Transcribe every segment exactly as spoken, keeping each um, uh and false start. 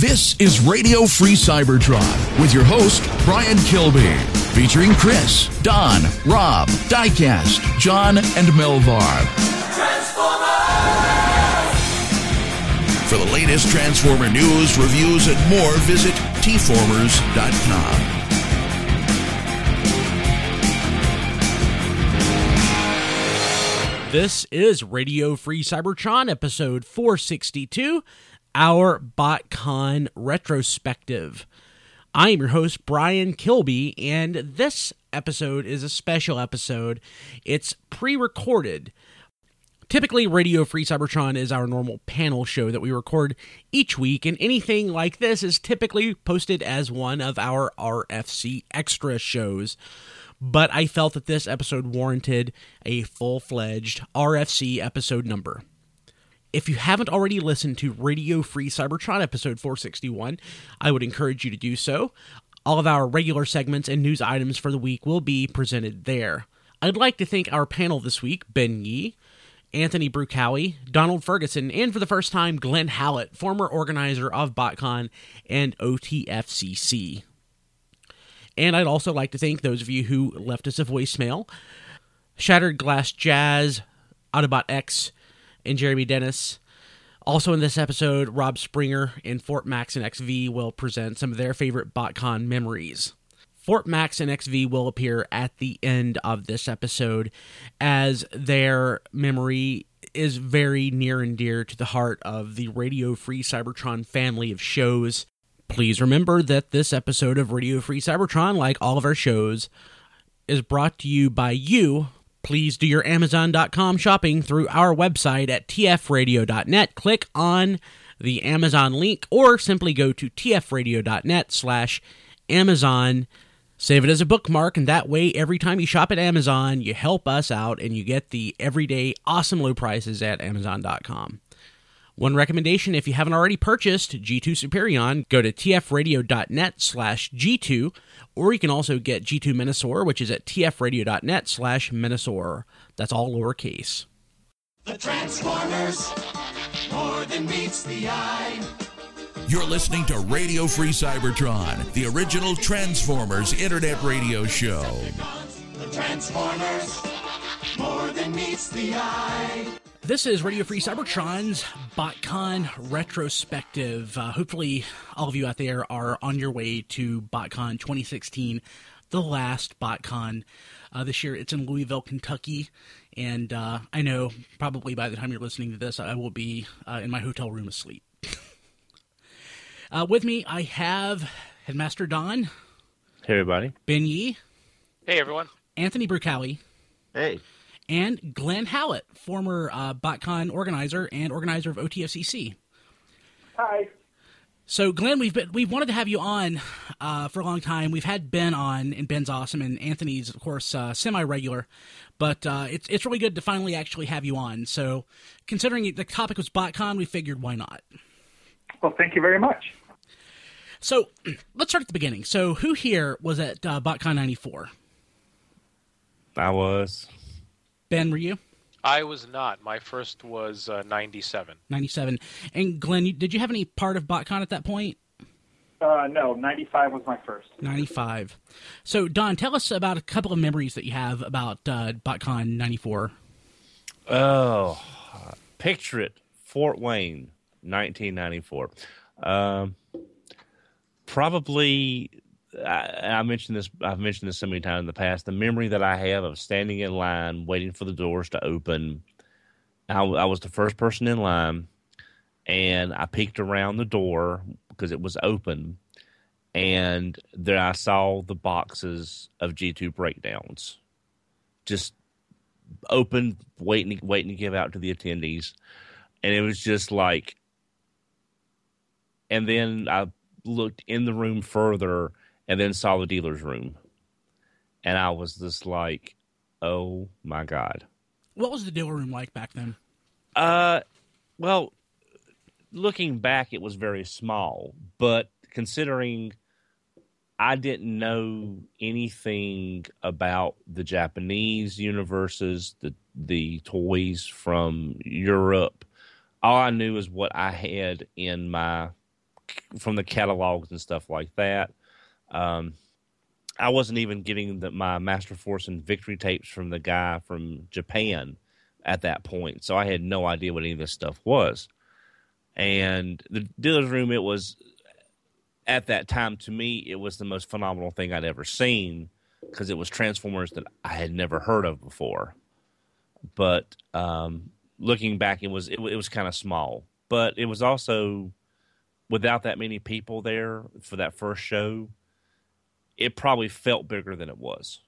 This is Radio Free Cybertron with your host, Brian Kilby, featuring Chris, Don, Rob, Diecast, John, and Melvar. For the latest Transformer news, reviews, and more, visit T formers dot com. This is Radio Free Cybertron, episode four sixty-two, our BotCon retrospective. I am your host, Brian Kilby, and this episode is a special episode. It's pre-recorded. Typically, Radio Free Cybertron is our normal panel show that we record each week, and anything like this is typically posted as one of our R F C extra shows. But I felt that this episode warranted a full-fledged R F C episode number. If you haven't already listened to Radio Free Cybertron episode four sixty-one, I would encourage you to do so. All of our regular segments and news items for the week will be presented there. I'd like to thank our panel this week, Ben Yee, Anthony Brucowie, Donald Ferguson, and for the first time, Glenn Hallett, former organizer of BotCon and O T F C C. And I'd also like to thank those of you who left us a voicemail. Shattered Glass Jazz, Autobot X, and Jeremy Dennis. Also in this episode, Rob Springer and Fort Max and X V will present some of their favorite BotCon memories. Fort Max and X V will appear at the end of this episode, as their memory is very near and dear to the heart of the Radio Free Cybertron family of shows. Please remember that this episode of Radio Free Cybertron, like all of our shows, is brought to you by you. Please do your Amazon dot com shopping through our website at T F radio dot net. Click on the Amazon link or simply go to T F radio dot net slash Amazon. Save it as a bookmark, and that way every time you shop at Amazon, you help us out and you get the everyday awesome low prices at Amazon dot com. One recommendation, if you haven't already purchased G two Superion, go to T F radio dot net slash G two, or you can also get G two Minosaur, which is at T F radio dot net slash Minosaur. That's all lowercase. The Transformers, more than meets the eye. You're listening to Radio Free Cybertron, the original Transformers internet radio show. The Transformers, more than meets the eye. This is Radio Free Cybertron's BotCon retrospective. Uh, hopefully, all of you out there are on your way to BotCon twenty sixteen, the last BotCon. Uh, this year, it's in Louisville, Kentucky, and uh, I know probably by the time you're listening to this, I will be uh, in my hotel room asleep. uh, with me, I have Headmaster Don. Hey, everybody. Ben Yee. Hey, everyone. Anthony Brucowie. Hey. And Glenn Hallett, former uh, BotCon organizer and organizer of O T F C C. Hi. So, Glenn, we've been, we've wanted to have you on uh, for a long time. We've had Ben on, and Ben's awesome, and Anthony's, of course, uh, semi-regular. But uh, it's it's really good to finally actually have you on. So, considering the topic was BotCon, we figured why not. Well, thank you very much. So, let's start at the beginning. So, who here was at uh, BotCon ninety-four? I was. Ben, were you? I was not. My first was uh, ninety-seven. ninety-seven. And Glenn, you, did you have any part of BotCon at that point? Uh, no, ninety-five was my first. ninety-five. So, Don, tell us about a couple of memories that you have about uh, BotCon ninety-four. Oh, picture it. Fort Wayne, nineteen ninety-four. Um, probably... I, I mentioned this. I've mentioned this so many times in the past. The memory that I have of standing in line, waiting for the doors to open. I, I was the first person in line, and I peeked around the door because it was open, and there I saw the boxes of G two breakdowns, just open, waiting, waiting to give out to the attendees, and it was just like. And then I looked in the room further. And then saw the dealer's room. And I was just like, oh, my God. What was the dealer room like back then? Uh, well, looking back, it was very small. But considering I didn't know anything about the Japanese universes, the the toys from Europe, all I knew is what I had in my from the catalogs and stuff like that. Um, I wasn't even getting the, my Master Force and Victory tapes from the guy from Japan at that point, so I had no idea what any of this stuff was. And the dealer's room, it was, at that time, to me, it was the most phenomenal thing I'd ever seen, because it was Transformers that I had never heard of before. But um, looking back, it was it, it was kind of small. But it was also, without that many people there for that first show, it probably felt bigger than it was.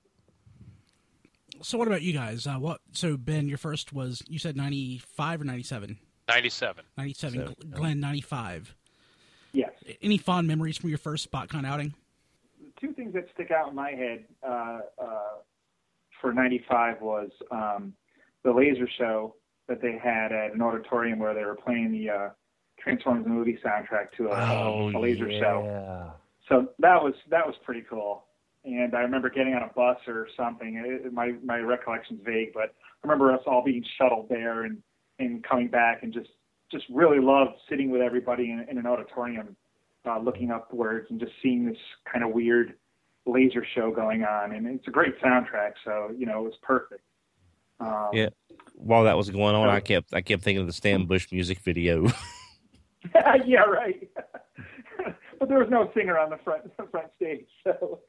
So what about you guys? Uh, what? So Ben, your first was, you said ninety-five or ninety-seven? ninety-seven. ninety-seven. So, Glenn, ninety-five. Yes. Any fond memories from your first BotCon outing? Two things that stick out in my head uh, uh, for ninety-five was um, the laser show that they had at an auditorium where they were playing the uh, Transformers movie soundtrack to a, Oh, a laser yeah. show. So that was that was pretty cool. And I remember getting on a bus or something. It, my my recollection's vague, but I remember us all being shuttled there and, and coming back, and just, just really loved sitting with everybody in, in an auditorium, uh, looking upwards and just seeing this kind of weird laser show going on. And it's a great soundtrack, so you know it was perfect. Um, Yeah. While that was going on, I kept I kept thinking of the Stan Bush music video. yeah, right. But there was no singer on the front the front stage. So,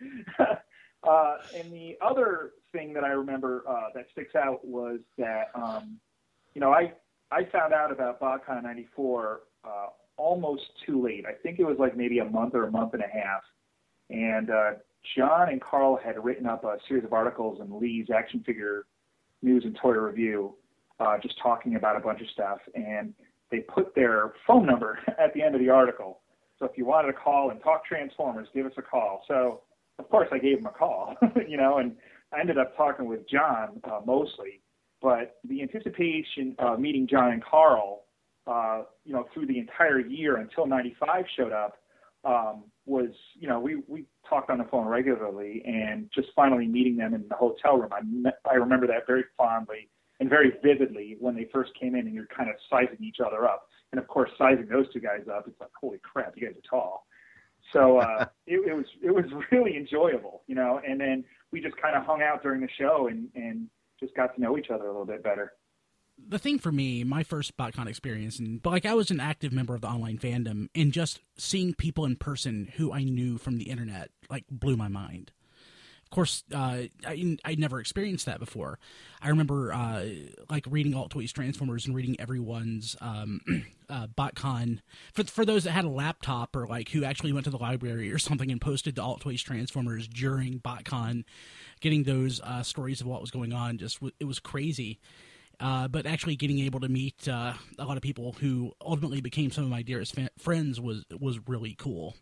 uh, and the other thing that I remember uh, that sticks out was that um, you know I I found out about BotCon ninety-four uh, almost too late. I think it was like maybe a month or a month and a half. And uh, John and Carl had written up a series of articles in Lee's Action Figure News and Toy Review, uh, just talking about a bunch of stuff. And they put their phone number at the end of the article. So if you wanted to call and talk Transformers, give us a call. So, of course, I gave him a call, you know, and I ended up talking with John uh, mostly. But the anticipation of meeting John and Carl, uh, you know, through the entire year until ninety-five showed up, um, was, you know, we, we talked on the phone regularly, and just finally meeting them in the hotel room. I, met, I remember that very fondly and very vividly when they first came in, and you're kind of sizing each other up. And, of course, sizing those two guys up, it's like, holy crap, you guys are tall. So uh, it, it was it was really enjoyable, you know, and then we just kind of hung out during the show and, and just got to know each other a little bit better. The thing for me, my first BotCon experience, and but like I was an active member of the online fandom, and just seeing people in person who I knew from the internet, like, blew my mind. Of course, uh, I I'd never experienced that before. I remember uh, like reading Alt Toys Transformers and reading everyone's um, uh, BotCon for for those that had a laptop, or like who actually went to the library or something and posted to Alt Toys Transformers during BotCon, getting those uh, stories of what was going on. Just it was crazy. Uh, but actually getting able to meet uh, a lot of people who ultimately became some of my dearest fa- friends was was really cool.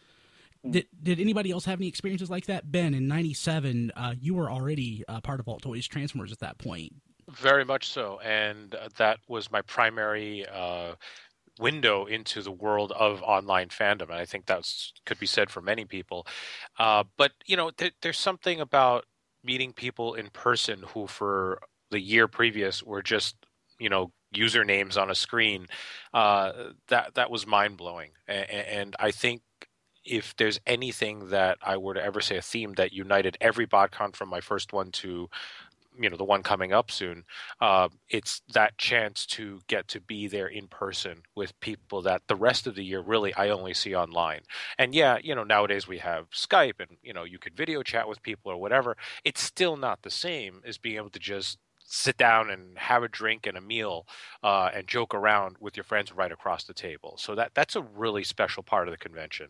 Did Did anybody else have any experiences like that? Ben, in ninety-seven, uh, you were already uh, part of Alt Toys Transformers at that point. Very much so, and uh, that was my primary uh, window into the world of online fandom, and I think that could be said for many people. Uh, but, you know, th- there's something about meeting people in person who for the year previous were just, you know, usernames on a screen. Uh, that that was mind-blowing, and, and I think if there's anything that I were to ever say a theme that united every BotCon from my first one to, you know, the one coming up soon, uh, it's that chance to get to be there in person with people that the rest of the year really I only see online. And yeah, you know, nowadays we have Skype and, you know, you could video chat with people or whatever. It's still not the same as being able to just sit down and have a drink and a meal uh, and joke around with your friends right across the table. So that that's a really special part of the convention.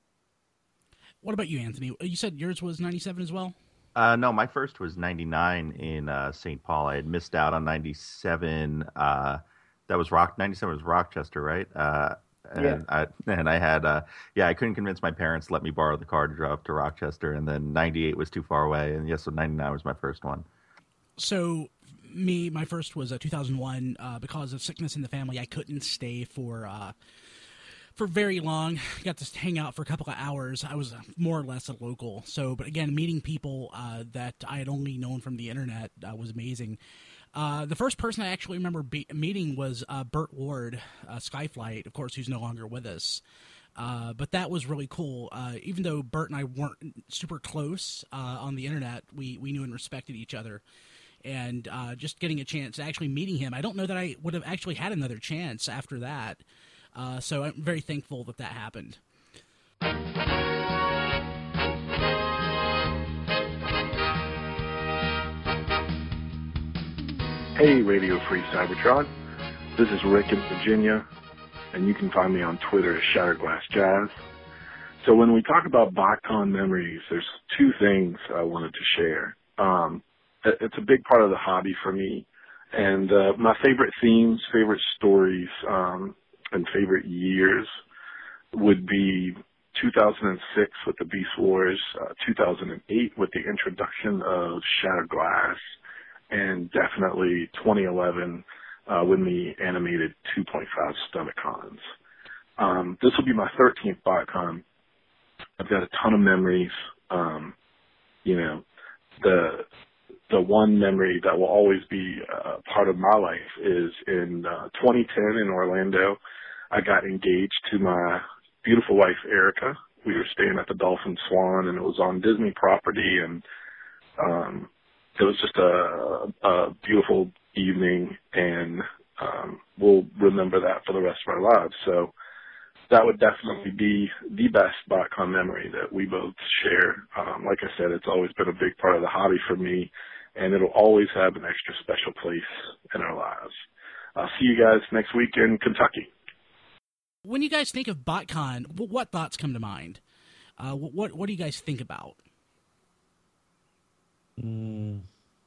What about you, Anthony? You said yours was ninety-seven as well? Uh, no, my first was ninety-nine in uh, Saint Paul. I had missed out on ninety-seven. Uh, that was Rock. ninety-seven was Rochester, right? Uh, and Yeah. I and I had uh, yeah, I couldn't convince my parents to let me borrow the car to drive up to Rochester, and then ninety-eight was too far away, and yes, so ninety-nine was my first one. So, me, my first was uh, two thousand one. Uh, because of sickness in the family, I couldn't stay for uh, for very long. Got to hang out for a couple of hours. I was more or less a local. So, but again, meeting people uh, that I had only known from the internet uh, was amazing. Uh, the first person I actually remember be- meeting was uh, Burt Ward, uh, Skyflight, of course, who's no longer with us. Uh, but that was really cool. Uh, even though Burt and I weren't super close uh, on the internet, we, we knew and respected each other. And uh, just getting a chance, actually meeting him, I don't know that I would have actually had another chance after that. Uh, so I'm very thankful that that happened. Hey, Radio Free Cybertron. This is Rick in Virginia, and you can find me on Twitter as Shatterglass Jazz. So when we talk about BotCon memories, there's two things I wanted to share. Um, it's a big part of the hobby for me, and uh, my favorite themes, favorite stories, um, and favorite years would be two thousand six with the Beast Wars, uh, two thousand eight with the introduction of Shattered Glass, and definitely twenty eleven uh, when the animated two point five Stomachcons. Um, this will be my thirteenth BotCon. I've got a ton of memories. Um, you know, the the one memory that will always be uh, part of my life is in uh, twenty ten in Orlando. I got engaged to my beautiful wife, Erica. We were staying at the Dolphin Swan, and it was on Disney property, and um, it was just a, a beautiful evening, and um, we'll remember that for the rest of our lives. So that would definitely be the best BotCon memory that we both share. Um, like I said, it's always been a big part of the hobby for me, and it'll always have an extra special place in our lives. I'll see you guys next week in Kentucky. When you guys think of BotCon, what thoughts come to mind? Uh, what what do you guys think about? Mm,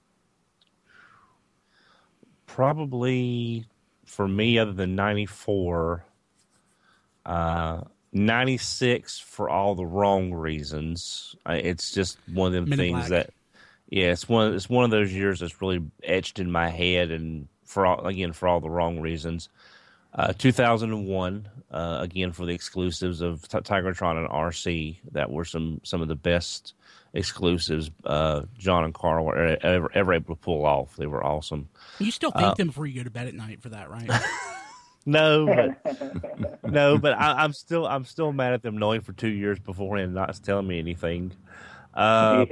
probably for me, other than ninety-four, uh, ninety-six for all the wrong reasons. Uh, it's just one of them Men in things Black. that, yeah, it's one. It's one of those years that's really etched in my head, and for all, again for all the wrong reasons. Uh, two thousand one, uh, again for the exclusives of T- Tigertron and R C, that were some some of the best exclusives uh, John and Carl were ever, ever able to pull off. They were awesome. You still thank Uh, them before you go to bed at night for that, right? No, but no, but I, I'm still I'm still mad at them knowing for two years beforehand and not telling me anything. Uh,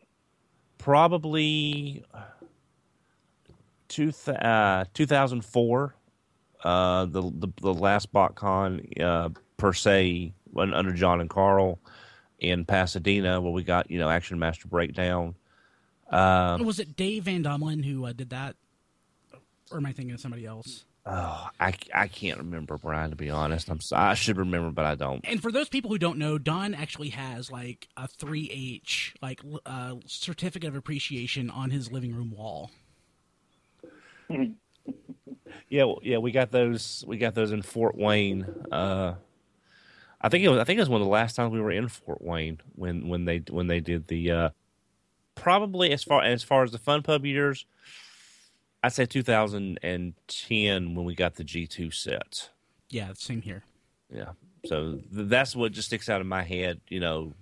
probably two th- uh, two thousand four. Uh, the, the the last BotCon uh, per se under John and Carl in Pasadena, where we got you know Action Master Breakdown. Uh, Was it Dave Van Domelen who uh, did that, or am I thinking of somebody else? oh, I, I can't remember, Brian. To be honest, I'm so- I should remember, but I don't. And for those people who don't know, Don actually has like a three H like uh, certificate of appreciation on his living room wall. Yeah, well, yeah, we got those. We got those in Fort Wayne. Uh, I think it was. I think it was one of the last times we were in Fort Wayne when, when they when they did the. Uh, probably as far as far as the Fun Pub years, I'd say two thousand ten when we got the G two set. Yeah, same here. Yeah, so th- that's what just sticks out in my head. You know,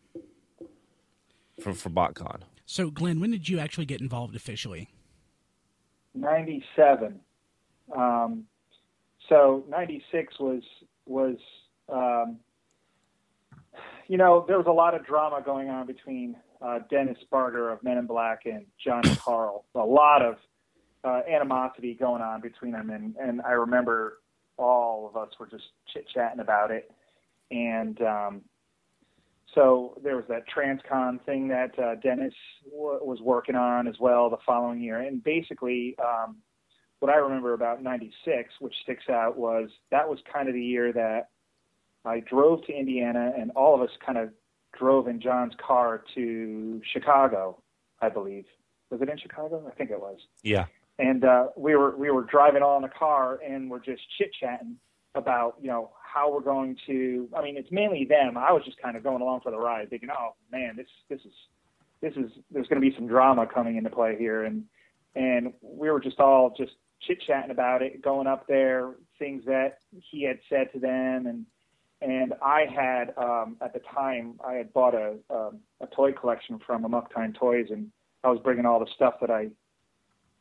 for for BotCon. So, Glenn, when did you actually get involved officially? ninety-seven. Um, so ninety-six was, was um, you know, there was a lot of drama going on between uh, Dennis Barger of Men in Black and John and Carl. A lot of uh, animosity going on between them. And, and I remember all of us were just chit-chatting about it. And um, so there was that TransCon thing that uh, Dennis w- was working on as well the following year. And basically, um, what I remember about ninety-six, which sticks out, was that was kind of the year that I drove to Indiana, and all of us kind of drove in John's car to Chicago, I believe. Was it in Chicago? I think it was. Yeah. And uh, we were we were driving all in the car, and we're just chit-chatting about, you know, how we're going to, I mean, it's mainly them. I was just kind of going along for the ride, thinking, oh, man, this this is, this is, there's going to be some drama coming into play here. And and we were just all just chit-chatting about it, going up there, things that he had said to them. And and I had, um, at the time, I had bought a, um, a toy collection from Amok Time Toys, and I was bringing all the stuff that I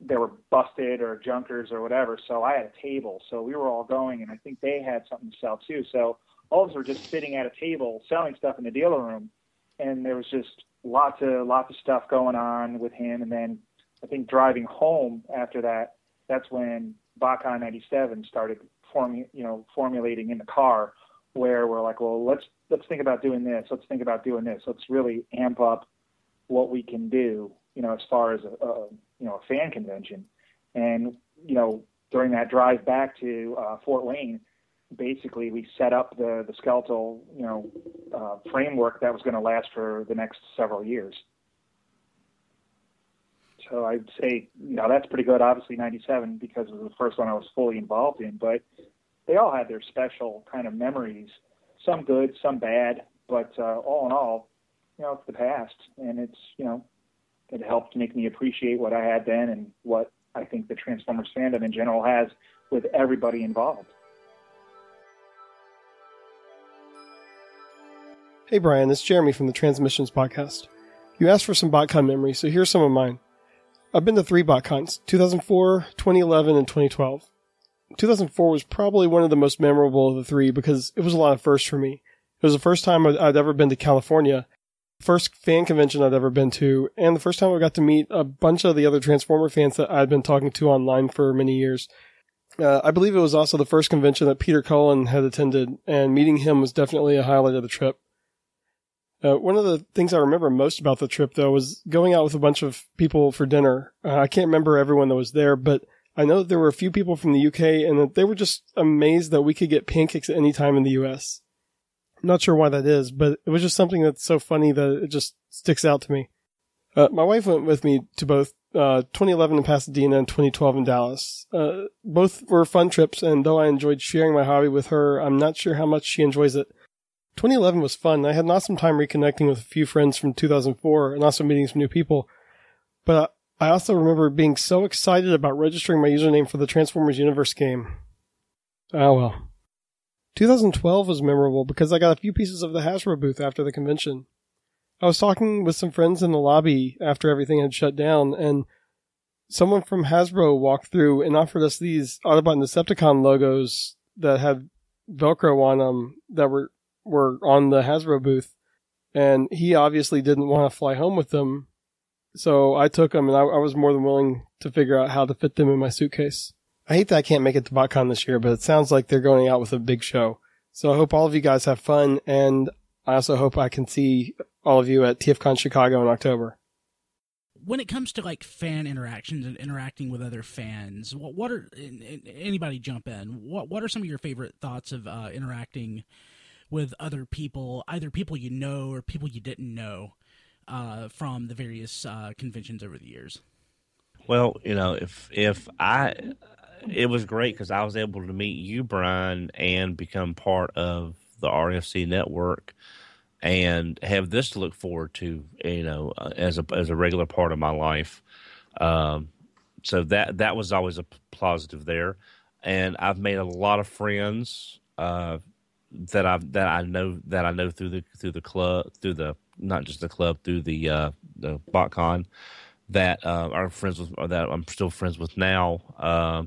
they were busted or junkers or whatever. So I had a table. So we were all going, and I think they had something to sell too. So all of us were just sitting at a table selling stuff in the dealer room, and there was just lots of lots of stuff going on with him. And then I think driving home after that, that's when BotCon ninety-seven started forming, you know, formulating in the car, where we're like, well, let's let's think about doing this. Let's think about doing this. Let's really amp up what we can do, you know, as far as a, a you know a fan convention. And you know, during that drive back to uh, Fort Wayne, basically we set up the the skeletal, you know, uh, framework that was going to last for the next several years. So I'd say, you know, that's pretty good. Obviously ninety-seven, because it was the first one I was fully involved in, but they all had their special kind of memories, some good, some bad, but uh, all in all, you know, it's the past, and it's, you know, it helped make me appreciate what I had then and what I think the Transformers fandom in general has with everybody involved. Hey Brian, it's Jeremy from the Transmissions Podcast. You asked for some BotCon memories, so here's some of mine. I've been to three BotCons, two thousand four, twenty eleven, and twenty twelve. two thousand four was probably one of the most memorable of the three because it was a lot of firsts for me. It was the first time I'd, I'd ever been to California, first fan convention I'd ever been to, and the first time I got to meet a bunch of the other Transformer fans that I'd been talking to online for many years. Uh, I believe it was also the first convention that Peter Cullen had attended, and meeting him was definitely a highlight of the trip. Uh, one of the things I remember most about the trip, though, was going out with a bunch of people for dinner. Uh, I can't remember everyone that was there, but I know that there were a few people from the U K, and that they were just amazed that we could get pancakes at any time in the U S. I'm not sure why that is, but it was just something that's so funny that it just sticks out to me. Uh, my wife went with me to both uh, twenty eleven in Pasadena and twenty twelve in Dallas. Uh, both were fun trips, and though I enjoyed sharing my hobby with her, I'm not sure how much she enjoys it. twenty eleven was fun. I had an awesome time reconnecting with a few friends from two thousand four and also meeting some new people. But I also remember being so excited about registering my username for the Transformers Universe game. Oh well. two thousand twelve was memorable because I got a few pieces of the Hasbro booth after the convention. I was talking with some friends in the lobby after everything had shut down, and someone from Hasbro walked through and offered us these Autobot and Decepticon logos that had Velcro on them that were were on the Hasbro booth, and he obviously didn't want to fly home with them, so I took them, and I, I was more than willing to figure out how to fit them in my suitcase. I hate that I can't make it to BotCon this year, but it sounds like they're going out with a big show. So I hope all of you guys have fun, and I also hope I can see all of you at TFCon Chicago in October. When it comes to like fan interactions and interacting with other fans, what, what are anybody jump in? What what are some of your favorite thoughts of uh, interacting with other people, either people you know or people you didn't know, uh, from the various uh, conventions over the years? Well, you know, if if I, it was great because I was able to meet you, Brian, and become part of the R F C network, and have this to look forward to, you know, as a as a regular part of my life. Um, so that that was always a positive there, and I've made a lot of friends. Uh, that I that I know that I know through the through the club through the not just the club through the uh, the BotCon that uh, are friends with or that I'm still friends with now, um,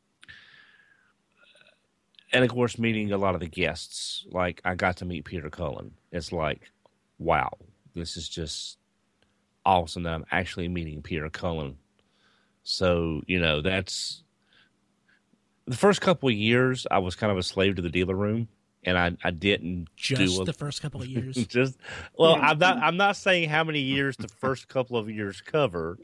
and of course meeting a lot of the guests. Like I got to meet Peter Cullen. It's like, wow, this is just awesome that I'm actually meeting Peter Cullen. So you know that's the first couple of years I was kind of a slave to the dealer room. And I, I didn't just do a, the first couple of years. Just well, I'm not I'm not saying how many years the first couple of years cover,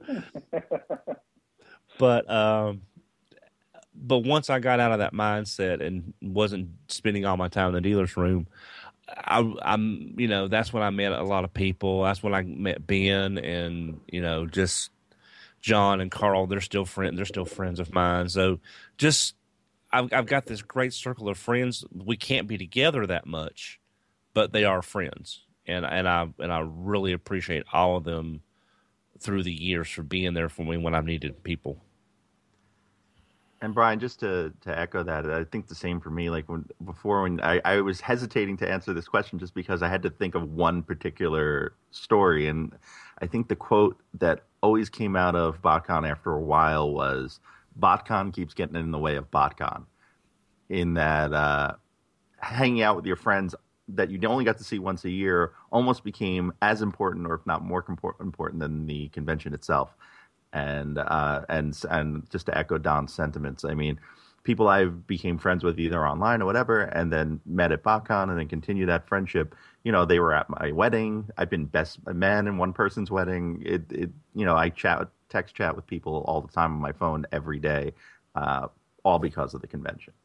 but um, but once I got out of that mindset and wasn't spending all my time in the dealer's room, I, I'm you know that's when I met a lot of people. That's when I met Ben and you know just John and Carl. They're still friends. They're still friends of mine. So just. I've, I've got this great circle of friends. We can't be together that much, but they are friends, and and I and I really appreciate all of them through the years for being there for me when I've needed people. And Brian, just to, to echo that, I think the same for me. Like when before, when I, I was hesitating to answer this question just because I had to think of one particular story, and I think the quote that always came out of BotCon after a while was, "BotCon keeps getting in the way of BotCon," in that uh, hanging out with your friends that you only got to see once a year almost became as important, or if not more important, than the convention itself. And uh, and and just to echo Don's sentiments, I mean, people I became friends with either online or whatever, and then met at BotCon, and then continue that friendship. You know, they were at my wedding. I've been best man in one person's wedding. It, it you know, I chat, text chat with people all the time on my phone every day, uh, all because of the convention.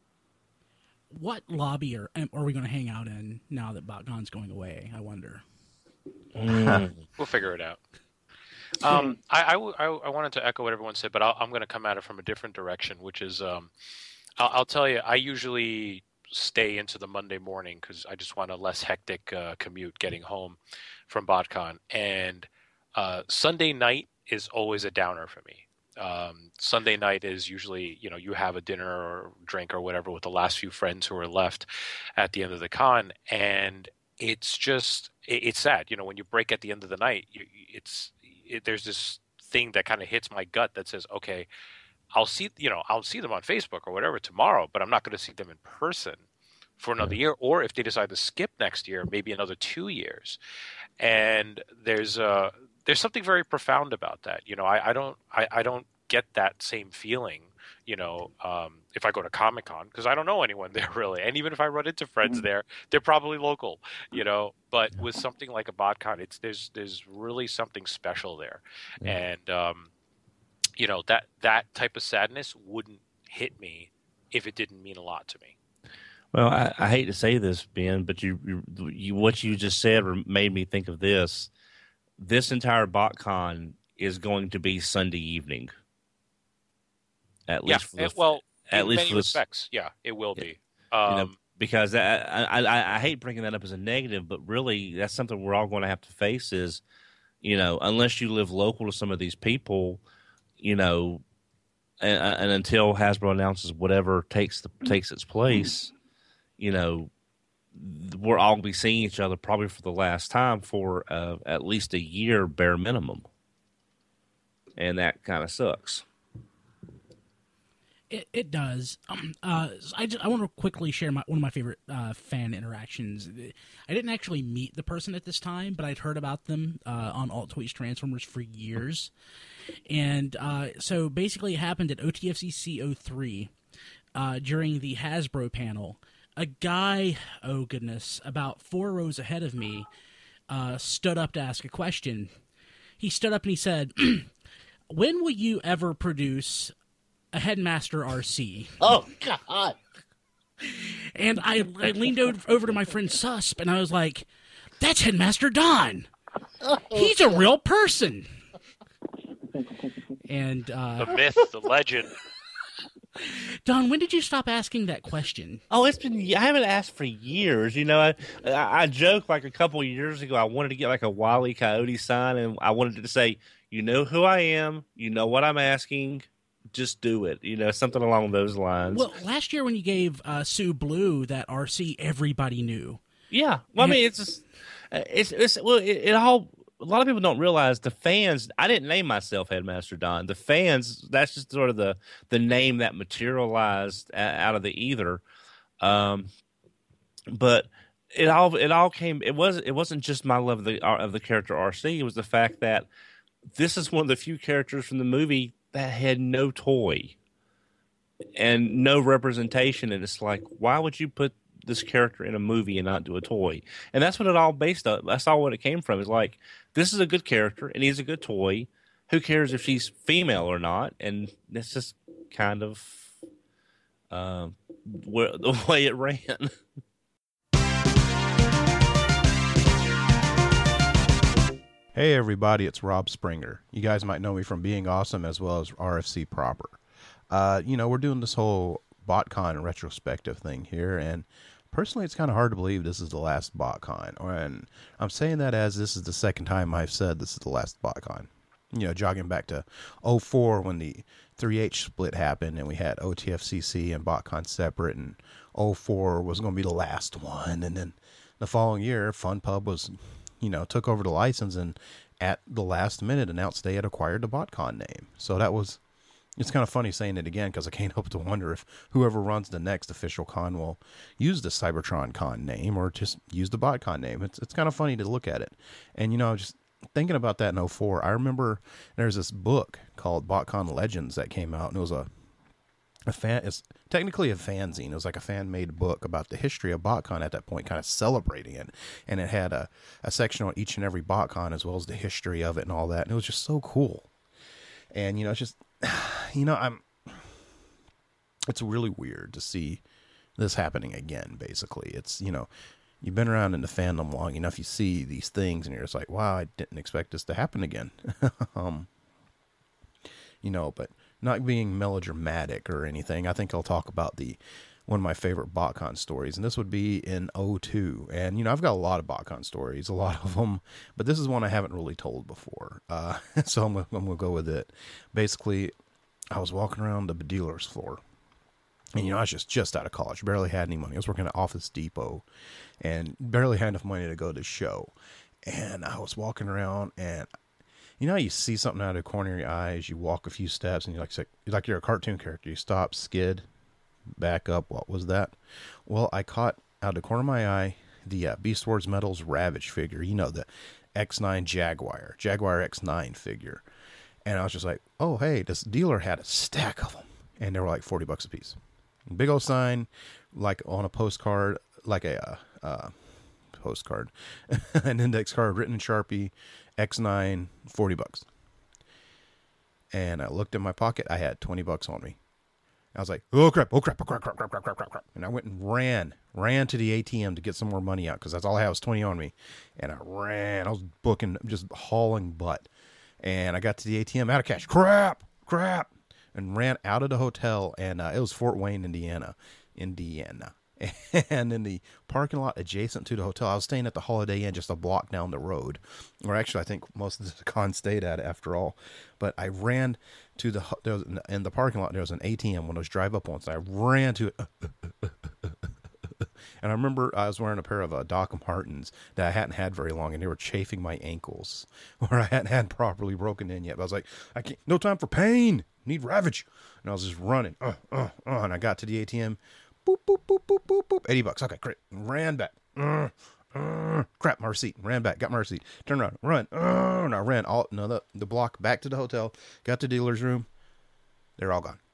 What lobby are, are we going to hang out in now that BotCon's going away? I wonder. Mm. We'll figure it out. Um, I, I, I wanted to echo what everyone said, but I'll, I'm going to come at it from a different direction, which is, um, I'll, I'll tell you, I usually stay into the Monday morning because I just want a less hectic uh, commute getting home from BotCon. And uh, Sunday night is always a downer for me. Um, Sunday night is usually, you know, you have a dinner or drink or whatever with the last few friends who are left at the end of the con, and it's just, it, it's sad. You know, when you break at the end of the night, you, it's, It, there's this thing that kind of hits my gut that says, okay, I'll see, you know, I'll see them on Facebook or whatever tomorrow, but I'm not going to see them in person for another year. Or if they decide to skip next year, maybe another two years. And there's uh there's something very profound about that. You know, I, I don't, I, I don't get that same feeling, you know, um, if I go to Comic-Con, because I don't know anyone there really. And even if I run into friends there, they're probably local, you know, but with something like a BotCon, it's, there's, there's really something special there. Yeah. And, um, you know, that, that type of sadness wouldn't hit me if it didn't mean a lot to me. Well, I, I hate to say this, Ben, but you, you, you, what you just said made me think of this. This entire BotCon is going to be Sunday evening. At yeah, least for the, it, well, at in least many for respects, yeah, it will yeah, be. Um, you know, because I, I, I, I hate bringing that up as a negative, but really that's something we're all going to have to face is, you know, unless you live local to some of these people, you know, and, and until Hasbro announces whatever takes the takes its place, you know, we're all going to be seeing each other probably for the last time for uh, at least a year bare minimum. And that kind of sucks. It it does. Um, uh, I, just, I want to quickly share my, one of my favorite uh, fan interactions. I didn't actually meet the person at this time, but I'd heard about them uh, on Alt Tweets Transformers for years. And uh, so basically it happened at O T F C C oh three uh, during the Hasbro panel. A guy, oh goodness, about four rows ahead of me uh, stood up to ask a question. He stood up and he said, when will you ever produce a Headmaster R C? Oh, God. And I, I leaned over, over to my friend Susp, and I was like, that's Headmaster Don. He's a real person. And uh, the myth, the legend. Don, when did you stop asking that question? Oh, it's been, I haven't asked for years. You know, I, I, I joked like a couple of years ago, I wanted to get like a Wile E. Coyote sign, and I wanted to say, you know who I am, you know what I'm asking, just do it. You know, something along those lines. Well, last year when you gave uh, Sue Blue that R C, everybody knew. Yeah. Well, I mean, it's just, it's, it's, well, it, it all, a lot of people don't realize the fans, I didn't name myself Headmaster Don. The fans, that's just sort of the, the name that materialized out of the ether. Um, but it all, it all came, it wasn't, it wasn't just my love of the, of the character R C. It was the fact that this is one of the few characters from the movie that had no toy and no representation. And it's like, why would you put this character in a movie and not do a toy? And that's what it all based on. That's all what it came from. Is like, this is a good character and he's a good toy. Who cares if she's female or not? And that's just kind of uh, where, the way it ran. Hey everybody, it's Rob Springer. You guys might know me from Being Awesome as well as R F C proper. Uh, you know, we're doing this whole BotCon retrospective thing here, and personally it's kind of hard to believe this is the last BotCon. And I'm saying that as this is the second time I've said this is the last BotCon. you know, jogging back to oh four when the three H split happened and we had O T F C C and BotCon separate, and oh four was going to be the last one. And then the following year, FunPub was, you know, took over the license and at the last minute announced they had acquired the BotCon name. So that was, it's kind of funny saying it again because I can't help to wonder if whoever runs the next official con will use the Cybertron Con name or just use the BotCon name. It's it's kind of funny to look at it. And, you know, just thinking about that in oh four, I remember there's this book called BotCon Legends that came out, and it was a a fan. It's technically a fanzine. It was like a fan-made book about the history of BotCon at that point, kind of celebrating it. And it had a, a section on each and every BotCon as well as the history of it and all that. And it was just so cool. And, you know, it's just, you know, I'm, it's really weird to see this happening again, basically. It's, you know, you've been around in the fandom long enough, you see these things and you're just like, wow, I didn't expect this to happen again. um, you know, but not being melodramatic or anything, I think I'll talk about the one of my favorite BotCon stories, and this would be in oh two. And, you know, I've got a lot of BotCon stories, a lot of them, but this is one I haven't really told before. Uh, so I'm, I'm going to go with it. Basically, I was walking around the dealer's floor, and, you know, I was just, just out of college, barely had any money. I was working at Office Depot and barely had enough money to go to the show. And I was walking around, and you know, you see something out of the corner of your eyes, you walk a few steps, and you're like, you're like you're a cartoon character. You stop, skid, back up. What was that? Well, I caught out of the corner of my eye the uh, Beast Wars Metals Ravage figure. You know, the X nine Jaguar, Jaguar X nine figure. And I was just like, oh, hey, this dealer had a stack of them, and they were like forty bucks a piece. Big old sign, like on a postcard, like a uh, uh, postcard, an index card written in Sharpie. X nine, forty bucks. And I looked in my pocket. I had twenty bucks on me. I was like, oh crap, oh crap, oh crap, crap, crap, crap, crap, crap, crap. And I went and ran, ran to the A T M to get some more money out because that's all I had was twenty on me. And I ran. I was booking, just hauling butt. And I got to the A T M, out of cash. Crap, crap. And ran out of the hotel. And uh, it was Fort Wayne, Indiana. Indiana. And in the parking lot adjacent to the hotel, I was staying at the Holiday Inn just a block down the road, or actually I think most of the con stayed at it after all. But I ran to the, there was, in the parking lot, there was an A T M, one of those drive up ones. And I ran to it. And I remember I was wearing a pair of uh, Doc Martens that I hadn't had very long, and they were chafing my ankles, or I hadn't had properly broken in yet. But I was like, I can't, no time for pain, need Ravage. And I was just running, uh, uh, uh, and I got to the A T M. Boop, boop, boop, boop, boop, boop. eighty bucks. Okay, great. Ran back. Uh, uh, crap, my receipt. Ran back. Got my receipt. Turned around. Run. Uh, and I ran all no, the, the block back to the hotel. Got to the dealer's room. They're all gone.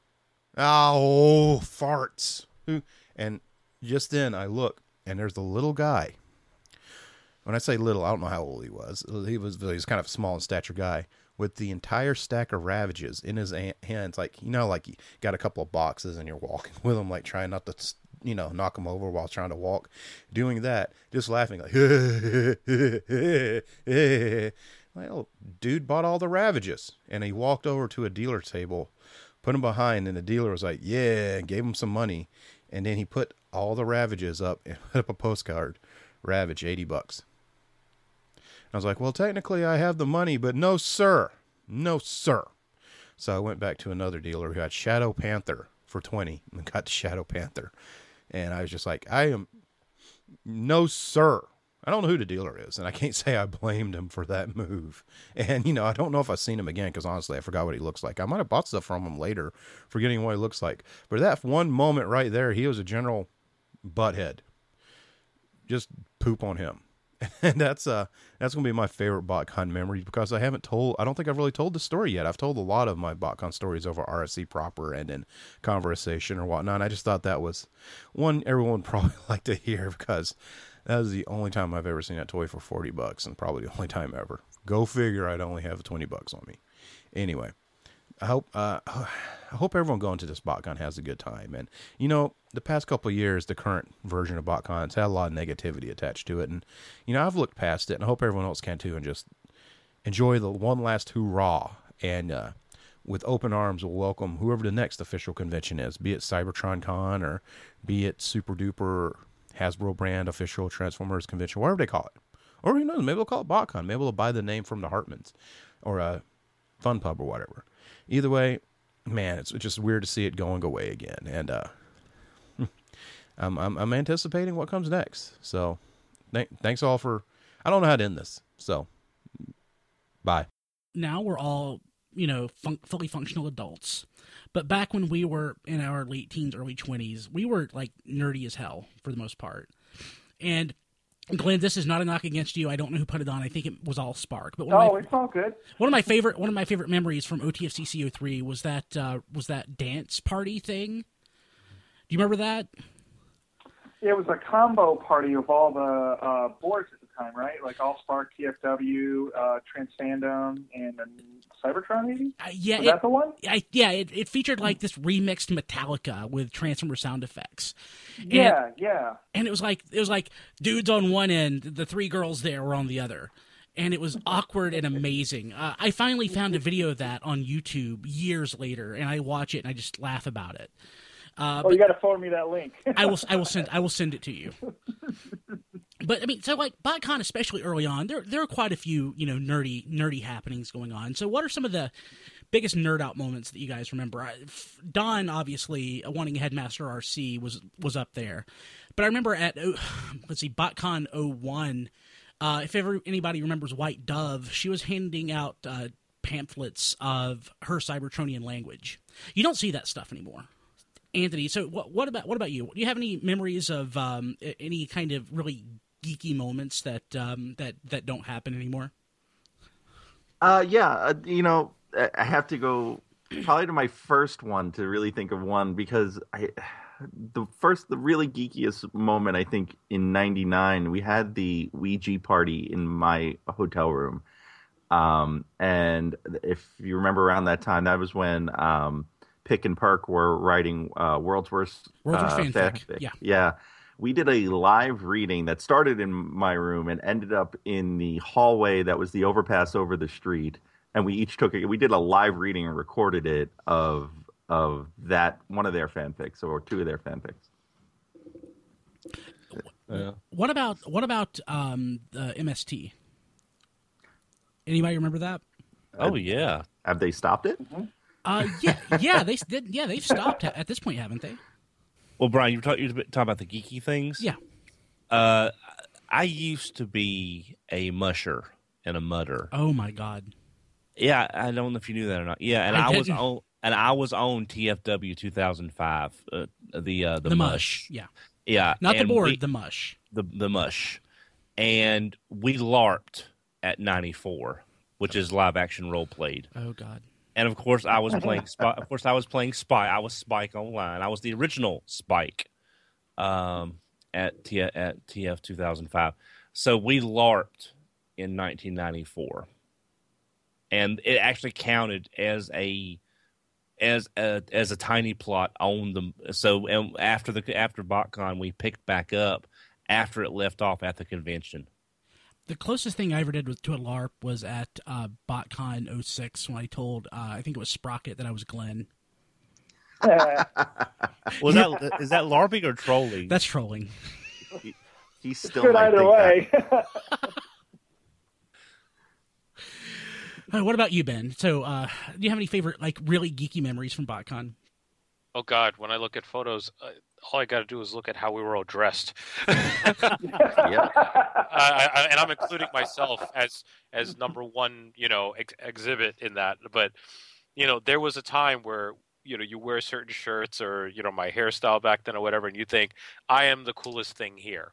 Oh, farts. And just then I look, and there's the little guy. When I say little, I don't know how old he was. He was, he was kind of a small in stature guy with the entire stack of Ravages in his hands. Like, you know, like you got a couple of boxes and you're walking with them, like trying not to, you know, knock them over while trying to walk. Doing that, just laughing like, like, oh, dude bought all the Ravages. And he walked over to a dealer table, put him behind, and the dealer was like, yeah, and gave him some money. And then he put all the Ravages up and put up a postcard, Ravage, eighty bucks. I was like, well, technically I have the money, but no, sir. No, sir. So I went back to another dealer who had Shadow Panther for twenty and got the Shadow Panther. And I was just like, I am, no, sir. I don't know who the dealer is, and I can't say I blamed him for that move. And, you know, I don't know if I've seen him again because, honestly, I forgot what he looks like. I might have bought stuff from him later, forgetting what he looks like. But that one moment right there, he was a general butthead. Just poop on him. And that's uh that's gonna be my favorite BotCon memory because I haven't told I don't think I've really told the story yet. I've told a lot of my BotCon stories over R F C proper and in conversation or whatnot. And I just thought that was one everyone would probably like to hear because that was the only time I've ever seen that toy for forty bucks and probably the only time ever. Go figure, I'd only have twenty bucks on me. Anyway, I hope uh, I hope everyone going to this BotCon has a good time. And, you know, the past couple of years, the current version of BotCon's had a lot of negativity attached to it. And, you know, I've looked past it, and I hope everyone else can too, and just enjoy the one last hurrah. And uh, with open arms, we'll welcome whoever the next official convention is, be it Cybertron Con or be it Super Duper Hasbro brand official Transformers convention, whatever they call it. Or, who knows, maybe they'll call it BotCon. Maybe they'll buy the name from the Hartmans. Or, uh, fun pub or whatever. Either way, man, it's just weird to see it going away again. And uh, I'm, I'm I'm anticipating what comes next. So th- thanks all for. I don't know how to end this. So bye. Now we're all, you know, fun- fully functional adults. But back when we were in our late teens, early twenties, we were like nerdy as hell for the most part. And Glenn, this is not a knock against you. I don't know who put it on. I think it was all Spark. But one oh, of my, it's all good. One of my favorite one of my favorite memories from O T F C C oh three was that uh, was that dance party thing. Do you remember that? Yeah, it was a combo party of all the uh, boards at the time, right? Like All Spark, T F W, uh, Trans Fandom, and um, Cybertron, maybe? Uh, yeah, was it, that the one? I, yeah, it, it featured like this remixed Metallica with Transformer sound effects. And, yeah, yeah. And it was like it was like dudes on one end, the three girls there were on the other. And it was awkward and amazing. Uh, I finally found a video of that on YouTube years later, and I watch it and I just laugh about it. Uh, oh, you got to forward me that link. I will. I will send. I will send it to you. But I mean, so like BotCon, especially early on, there there are quite a few you know nerdy nerdy happenings going on. So, what are some of the biggest nerd out moments that you guys remember? I, Don, obviously, wanting Headmaster R C was was up there, but I remember at let's see, BotCon oh one. Uh, if ever anybody remembers White Dove, she was handing out uh, pamphlets of her Cybertronian language. You don't see that stuff anymore. Anthony, so what, what about what about you? Do you have any memories of um, any kind of really geeky moments that um, that that don't happen anymore? Uh, yeah, uh, you know, I have to go probably to my first one to really think of one because I, the first, the really geekiest moment I think in ninety-nine, we had the Ouija party in my hotel room, um, and if you remember around that time, that was when. Um, Pick and Perk were writing uh, World's Worst, World's uh, Worst fanfic. fanfic. Yeah. Yeah. We did a live reading that started in my room and ended up in the hallway that was the overpass over the street. And we each took it. We did a live reading and recorded it of of that one of their fanfics or two of their fanfics. Yeah. What about what about um, the M S T? Anybody remember that? Oh yeah. Have they stopped it? Mm-hmm. Uh, yeah, yeah, they did. Yeah, they've stopped at this point, haven't they? Well, Brian, you're talking, you're talking about the geeky things. Yeah. Uh, I used to be a musher and a mudder. Oh my god. Yeah, I don't know if you knew that or not. Yeah, and I, I was on and I was on T F W two thousand five. Uh, the uh, the, the mush. mush. Yeah. Yeah. Not the board. We, the mush. The the mush, and we LARPed at ninety-four, which is live action role played. Oh god. And of course, I was playing. Spy, of course, I was playing Spike. I was Spike Online. I was the original Spike, um, at T, at T F two thousand five. So we LARPed in nineteen ninety-four, and it actually counted as a as a as a tiny plot on the. So and after the after BotCon, we picked back up after it left off at the convention. The closest thing I ever did with, to a LARP was at uh, BotCon oh six when I told, uh, I think it was Sprocket, that I was Glenn. Was that is that LARPing or trolling? That's trolling. He, he's still good either way. uh, what about you, Ben? So, uh, do you have any favorite, like, really geeky memories from BotCon? Oh God, when I look at photos, uh, all I got to do is look at how we were all dressed. Yep. I, I, and I'm including myself as as number one, you know, ex- exhibit in that. But you know, there was a time where you know you wear certain shirts or you know my hairstyle back then or whatever, and you think I am the coolest thing here.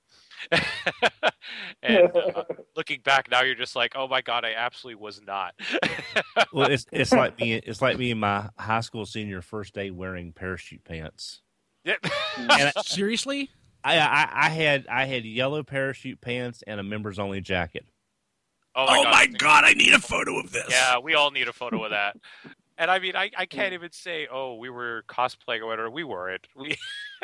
And uh, looking back now, you're just like, oh my God, I absolutely was not. Well, it's it's like me. It's like me in my high school senior first day wearing parachute pants. Yeah. And I, Seriously? I, I I had I had yellow parachute pants and a members only jacket. Oh my, oh God, my God, I need a photo of this. Yeah, we all need a photo of that. And I mean, I, I can't even say, oh, we were cosplaying or whatever. We weren't. We.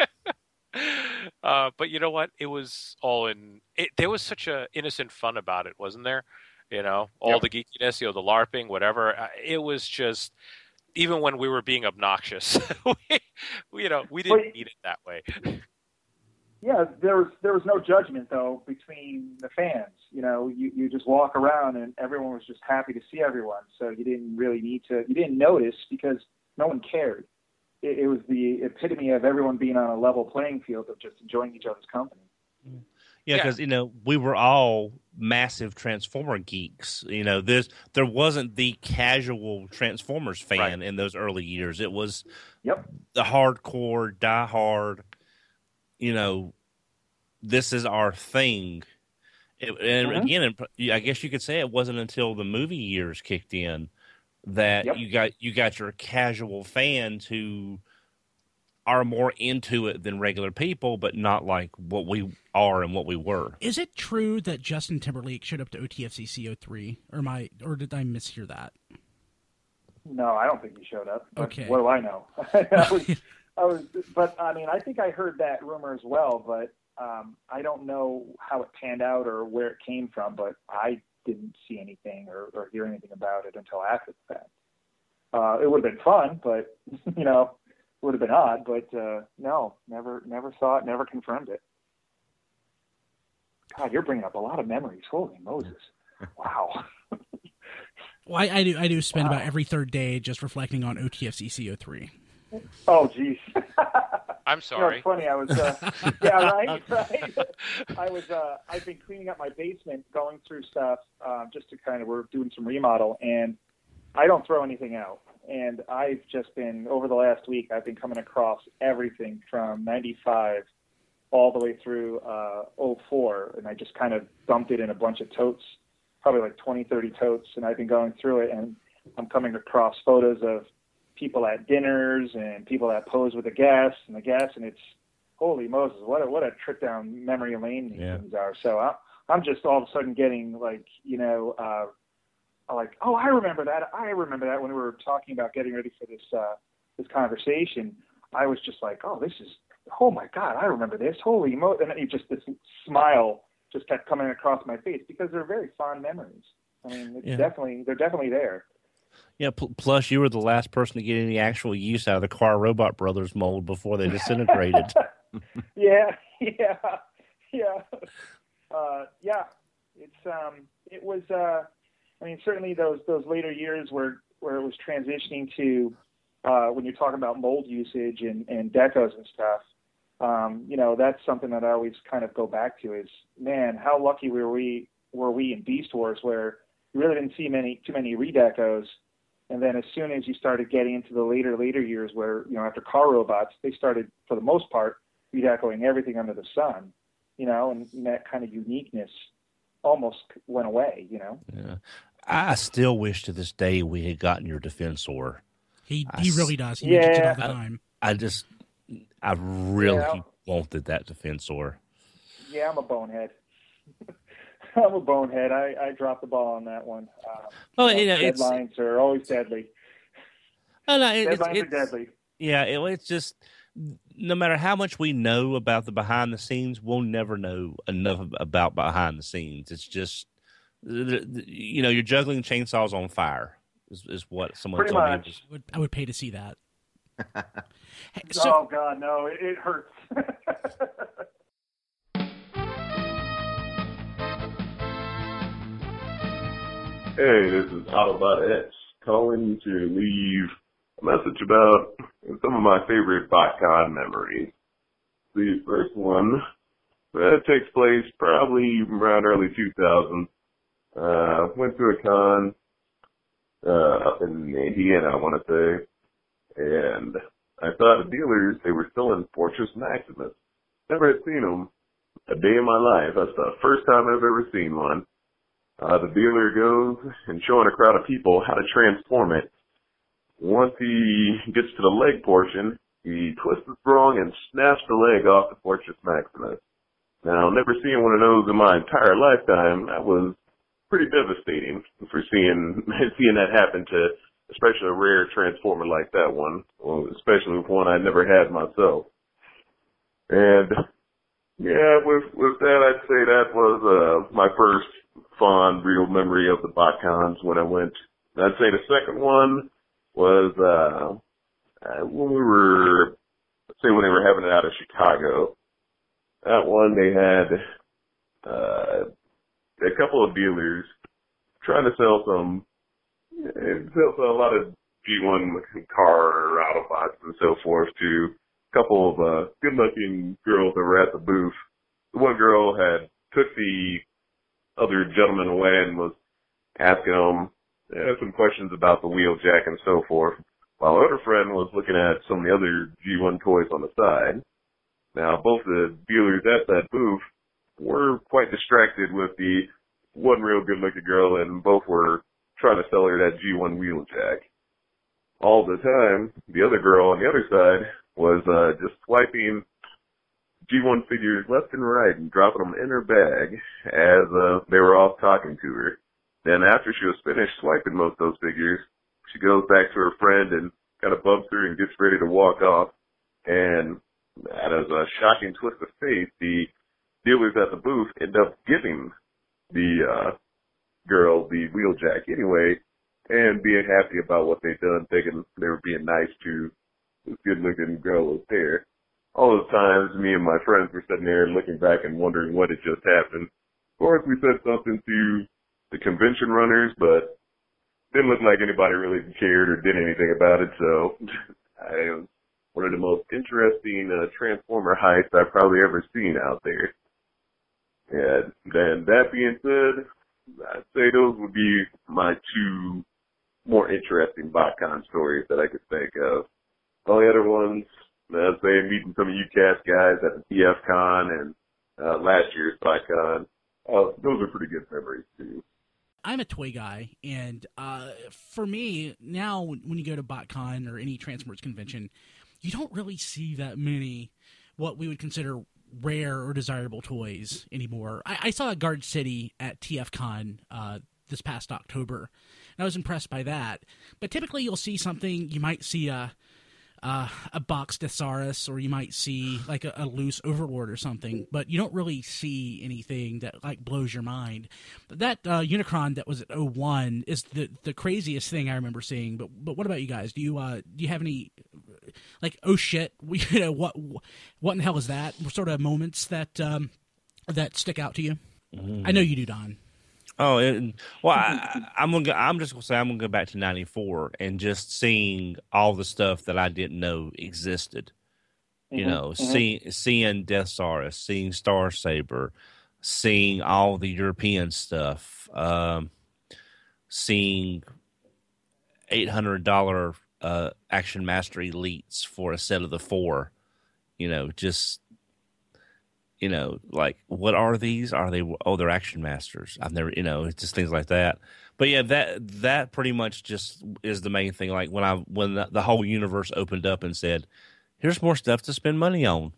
uh, but you know what? It was all in. It, there was such a innocent fun about it, wasn't there? You know, all Yep. the geekiness, you know, the LARPing, whatever. Uh, it was just. Even when we were being obnoxious, we, we, you know, we didn't Well, need it that way. Yeah, there was there was no judgment though between the fans. You know, you, you just walk around and everyone was just happy to see everyone. So you didn't really need to. You didn't notice because no one cared. It, it was the epitome of everyone being on a level playing field of just enjoying each other's company. Yeah, because, you know, we were all massive Transformer geeks. You know, there's, there wasn't the casual Transformers fan right. in those early years. It was yep. the hardcore, diehard, you know, this is our thing. It, and mm-hmm. again, I guess you could say it wasn't until the movie years kicked in that yep. you got you got your casual fans who are more into it than regular people, but not like what we are and what we were. Is it true that Justin Timberlake showed up to O T F C C oh three, or am I, or did I mishear that? No, I don't think he showed up. Okay. What do I know? I, was, I was, but I mean, I think I heard that rumor as well, but um, I don't know how it panned out or where it came from, but I didn't see anything or, or hear anything about it until after the fact. Uh, it would have been fun, but, you know, would have been odd, but uh, no, never, never saw it, never confirmed it. God, you're bringing up a lot of memories. Holy Moses! Wow. Well, I, I do. I do spend wow. about every third day just reflecting on O T F C C oh three. Oh, geez. I'm sorry. You know, it's funny. I was, uh, yeah, right, right. I was. Uh, I've been cleaning up my basement, going through stuff, uh, just to kind of. We're doing some remodel, and I don't throw anything out. And I've just been, over the last week, I've been coming across everything from ninety-five all the way through uh, oh four, and I just kind of dumped it in a bunch of totes, probably like twenty, thirty totes, and I've been going through it, and I'm coming across photos of people at dinners and people that pose with the gas and the gas, and it's, holy Moses, what a, what a trip down memory lane these yeah. things are. So I, I'm just all of a sudden getting, like, you know, uh, like, oh, I remember that. I remember that when we were talking about getting ready for this uh, this conversation. I was just like, oh, this is, oh my God, I remember this. Holy mo! And it just this smile just kept coming across my face because they're very fond memories. I mean, it's yeah. definitely they're definitely there. Yeah. Pl- plus, you were the last person to get any actual use out of the Car Robot Brothers mold before they disintegrated. yeah, yeah, yeah, uh, yeah. It's um, it was. Uh, I mean, certainly those those later years where, where it was transitioning to uh, when you're talking about mold usage and, and decos and stuff, um, you know, that's something that I always kind of go back to is, man, how lucky were we were we in Beast Wars where you really didn't see many too many redecos, and then as soon as you started getting into the later later years where, you know, after Car Robots, they started for the most part redecoing everything under the sun, you know, and, and that kind of uniqueness almost went away, you know. Yeah. I still wish to this day we had gotten your Defensor. He I he really does. He yeah, mentions it all the time. I, I just, I really yeah. wanted that Defensor. Yeah, I'm a bonehead. I'm a bonehead. I, I dropped the ball on that one. Um, oh, you know, you know, deadlines it's, are always deadly. Oh, no, it, deadlines it's, are deadly. Yeah, it, it's just, no matter how much we know about the behind the scenes, we'll never know enough about behind the scenes. It's just, you know, you're juggling chainsaws on fire is, is what someone Pretty told much. me. I would, I would pay to see that. Hey, so, oh, God, no. It, it hurts. Hey, this is Autobot X calling to leave a message about some of my favorite BotCon memories. The first one that takes place probably around early two thousand. Uh, went to a con uh, up in Indiana, I want to say, and I saw the dealers, they were still in Fortress Maximus. Never had seen them a day in my life. That's the first time I've ever seen one. Uh, the dealer goes and showing a crowd of people how to transform it. Once he gets to the leg portion, he twists the sprung and snaps the leg off the Fortress Maximus. Now, never seeing one of those in my entire lifetime, that was pretty devastating for seeing seeing that happen to especially a rare transformer like that one, well, especially with one I never had myself. And yeah, with with that, I'd say that was uh, my first fond, real memory of the BotCons when I went. I'd say the second one was uh, uh, when we were, say, when they were having it out of Chicago. At one, they had uh, a couple of dealers trying to sell some, sell, sell a lot of G one car Autobots and so forth to a couple of uh, good-looking girls that were at the booth. The one girl had took the other gentleman away and was asking him uh, some questions about the Wheeljack and so forth, while our other friend was looking at some of the other G one toys on the side. Now, both the dealers at that booth were quite distracted with the one real good-looking girl, and both were trying to sell her that G one Wheeljack. All the time, the other girl on the other side was uh, just swiping G one figures left and right and dropping them in her bag as uh, they were off talking to her. Then after she was finished swiping most of those figures, she goes back to her friend and kind of bumps her and gets ready to walk off. And that is a shocking twist of fate. The dealers at the booth end up giving the uh, girl the Wheeljack anyway, and being happy about what they'd done, thinking they were being nice to this good-looking girl with hair. All those times, me and my friends were sitting there looking back and wondering what had just happened. Of course, we said something to the convention runners, but didn't look like anybody really cared or did anything about it, so it was one of the most interesting uh, Transformer heists I've probably ever seen out there. And then that being said, I'd say those would be my two more interesting BotCon stories that I could think of. All the other ones, I'd say meeting some of you cast guys at the T F Con and uh, last year's BotCon, uh, those are pretty good memories too. I'm a toy guy, and uh, for me, now when you go to BotCon or any Transformers convention, you don't really see that many what we would consider rare or desirable toys anymore. I, I saw a Guard City at T F Con uh, this past October, and I was impressed by that. But typically you'll see something, you might see a uh, a box Thesaurus, or you might see like a, a loose Overlord or something, but you don't really see anything that like blows your mind. But that uh, Unicron that was at oh one is the the craziest thing I remember seeing. But but what about you guys? Do you uh, do you have any like, oh shit, you know, what what in the hell is that? Sort of moments that um, that stick out to you? Mm. I know you do, Don. Oh, it, well, I, I'm gonna. I'm just gonna say I'm gonna go back to ninety-four and just seeing all the stuff that I didn't know existed. You mm-hmm. know, mm-hmm. seeing seeing Death Star, seeing Star Saber, seeing all the European stuff, um, seeing eight hundred dollar uh, Action Master Elites for a set of the four. You know, just. You know, like, what are these? Are they, oh, they're Action Masters. I've never, you know, it's just things like that. But yeah, that that pretty much just is the main thing. Like when I when the, the whole universe opened up and said, here's more stuff to spend money on.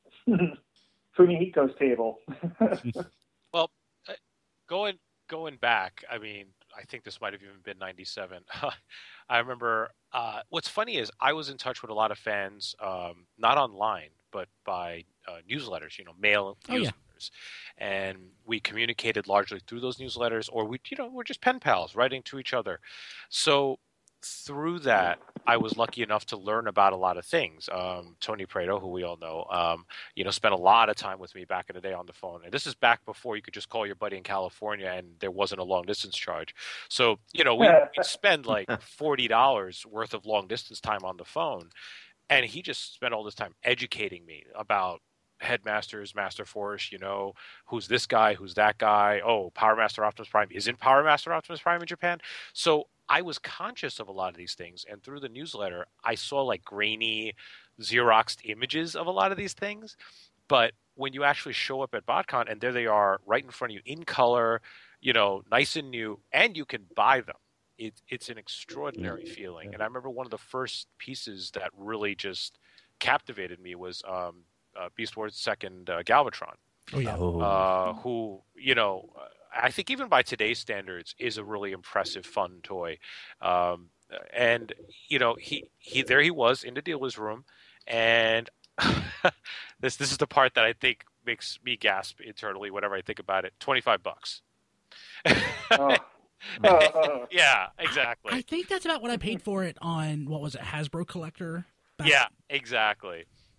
Fumihiko's table. Well, going going back, I mean, I think this might have even been ninety-seven. I remember, uh, what's funny is I was in touch with a lot of fans, um, not online, but by uh, newsletters, you know, mail oh, newsletters. Yeah. And we communicated largely through those newsletters, or we, you know, we're just pen pals writing to each other. So through that, I was lucky enough to learn about a lot of things. Um, Tony Prado, who we all know, um, you know, spent a lot of time with me back in the day on the phone. And this is back before you could just call your buddy in California and there wasn't a long distance charge. So, you know, we, we'd spend like forty dollars worth of long distance time on the phone. And he just spent all this time educating me about Headmasters, Master Force, you know, who's this guy, who's that guy. Oh, Power Master Optimus Prime. Isn't Power Master Optimus Prime in Japan? So I was conscious of a lot of these things. And through the newsletter, I saw like grainy, Xeroxed images of a lot of these things. But when you actually show up at BotCon and there they are right in front of you in color, you know, nice and new, and you can buy them. It, it's an extraordinary feeling. And I remember one of the first pieces that really just captivated me was um, uh, Beast Wars' second uh, Galvatron. Oh, yeah. Uh, who, you know, I think even by today's standards is a really impressive, fun toy. Um, and, you know, he, he there he was in the dealer's room. And this this is the part that I think makes me gasp internally whenever I think about it. twenty-five bucks. Oh. Uh, uh, yeah, exactly. I think that's about what I paid for it on, what was it, Hasbro Collector? Back? Yeah, exactly.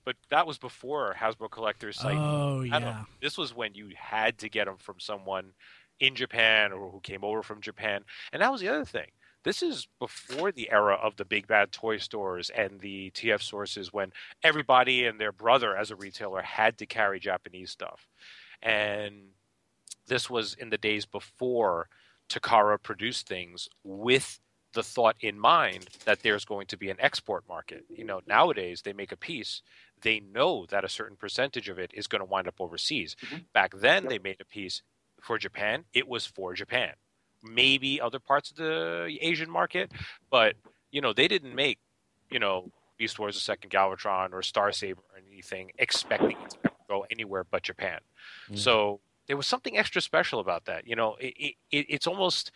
but that was before Hasbro Collector's like. Oh I don't know. yeah. This was when you had to get them from someone in Japan or who came over from Japan, and that was the other thing. This is before the era of the big bad toy stores and the T F sources, when everybody and their brother as a retailer had to carry Japanese stuff. And this was in the days before Takara produced things with the thought in mind that there's going to be an export market. You know, nowadays they make a piece, they know that a certain percentage of it is going to wind up overseas. Mm-hmm. Back then they made a piece for Japan, it was for Japan. Maybe other parts of the Asian market, but you know, they didn't make, you know, Beast Wars the Second Galvatron or Star Saber or anything expecting it to go anywhere but Japan. Mm. So there was something extra special about that. You know, it, it, it's almost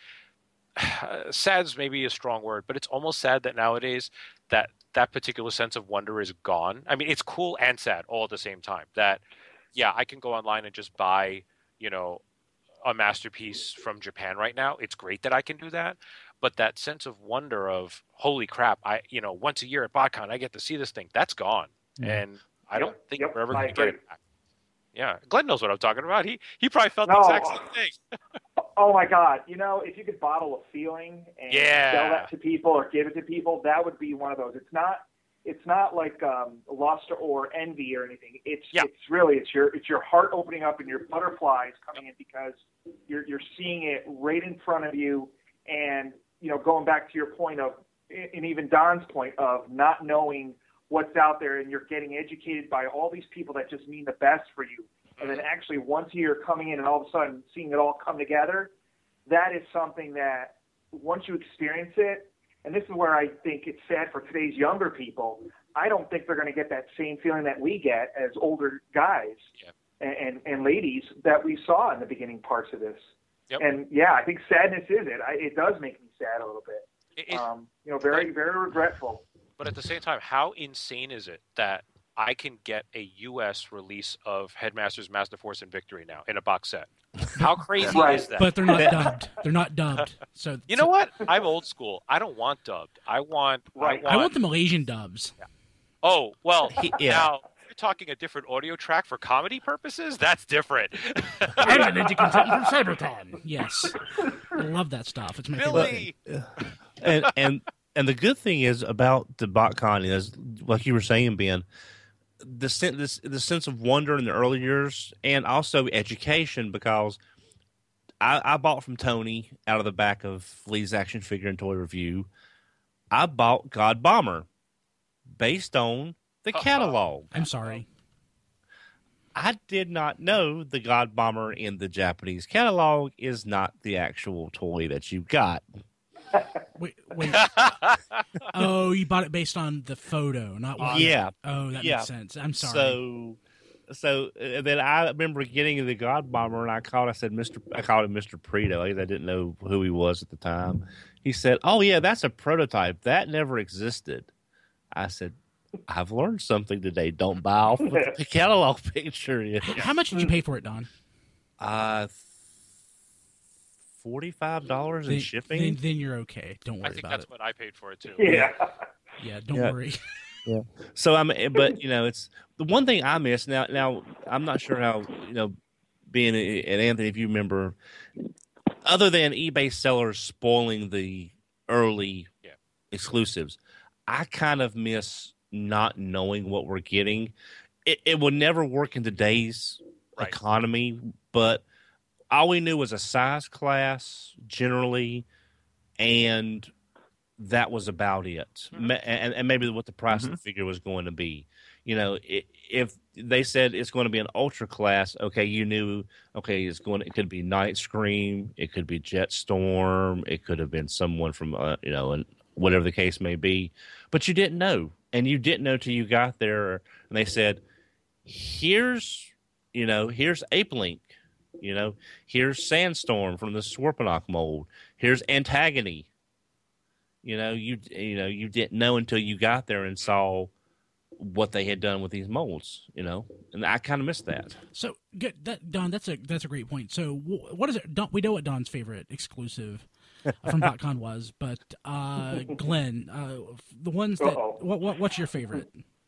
uh, sad's maybe a strong word, but it's almost sad that nowadays that that particular sense of wonder is gone. I mean, it's cool and sad all at the same time. That yeah, I can go online and just buy, you know, a masterpiece from Japan right now. It's great that I can do that, but that sense of wonder of holy crap, I you know once a year at BotCon I get to see this thing. That's gone, mm. and I don't think yep, we're ever going to get it back. Yeah, Glenn knows what I'm talking about. He he probably felt no. the exact same thing. Oh my God! You know, if you could bottle a feeling and yeah. sell that to people or give it to people, that would be one of those. It's not. It's not like um, lust or envy or anything. It's yeah. it's really it's your it's your heart opening up and your butterflies coming in because you're you're seeing it right in front of you, and you know, going back to your point of, and even Don's point of not knowing what's out there, and you're getting educated by all these people that just mean the best for you, and then actually once a year coming in and all of a sudden seeing it all come together, that is something that once you experience it. And this is where I think it's sad for today's younger people. I don't think they're going to get that same feeling that we get as older guys yeah. and, and, and ladies that we saw in the beginning parts of this. Yep. And, yeah, I think sadness is it. I, it does make me sad a little bit. It, um, you know, very, but, very regretful. But at the same time, how insane is it that I can get a U S release of Headmasters, Master Force, and Victory now in a box set? How crazy right. is that? But they're not dubbed. They're not dubbed. So you so, know what? I'm old school. I don't want dubbed. I want. Right. I want, I want the Malaysian dubs. Yeah. Oh well. He, yeah. Now if you're talking a different audio track for comedy purposes. That's different. I'm an edgy content from Cybertron. Yes, I love that stuff. It's my Billy. favorite thing. and and and the good thing is about the BotCon is, like you were saying, Ben, the sen- this the sense of wonder in the early years, and also education, because I, I bought from Tony out of the back of Lee's Action Figure and Toy Review. I bought God Bomber based on the catalog. I'm sorry. I did not know the God Bomber in the Japanese catalog is not the actual toy that you got. Wait, wait. Oh, you bought it based on the photo, not what yeah. Oh, that yeah. makes sense. I'm sorry. So, so uh, then I remember getting the God Bomber, and I called. I said, "Mister," I called him Mister Preto. I didn't know who he was at the time. He said, "Oh yeah, that's a prototype. That never existed." I said, "I've learned something today. Don't buy off with the catalog picture." How much did you pay for it, Don? Uh, forty-five dollars in then, shipping. Then, then you're okay. Don't worry I think about that's it. what I paid for it too. Yeah. Yeah, don't Yeah. worry. Yeah. So I'm, but you know, it's the one thing I miss now. Now I'm not sure how, you know, being and Anthony, if you remember, other than eBay sellers spoiling the early yeah. exclusives, I kind of miss not knowing what we're getting. It, it will never work in today's right. economy, but all we knew was a size class generally, and that was about it. Mm-hmm. And, and maybe what the price mm-hmm. of the figure was going to be. You know, if they said it's going to be an ultra class, okay, you knew, okay, it's going. It could be Night Scream, it could be Jetstorm, it could have been someone from, uh, you know, and whatever the case may be, but you didn't know, and you didn't know till you got there, and they said, "Here's, you know, here's Ape Link, you know, here's Sandstorm from the Swarpanock mold, here's Antagony." You know, you you know, you didn't know until you got there and saw what they had done with these molds, you know, and I kind of missed that. So, good, that, Don, that's a that's a great point. So, what is it? Don, we know what Don's favorite exclusive from BotCon was, but uh, Glenn, uh, the ones that Uh-oh. what, what what's your favorite?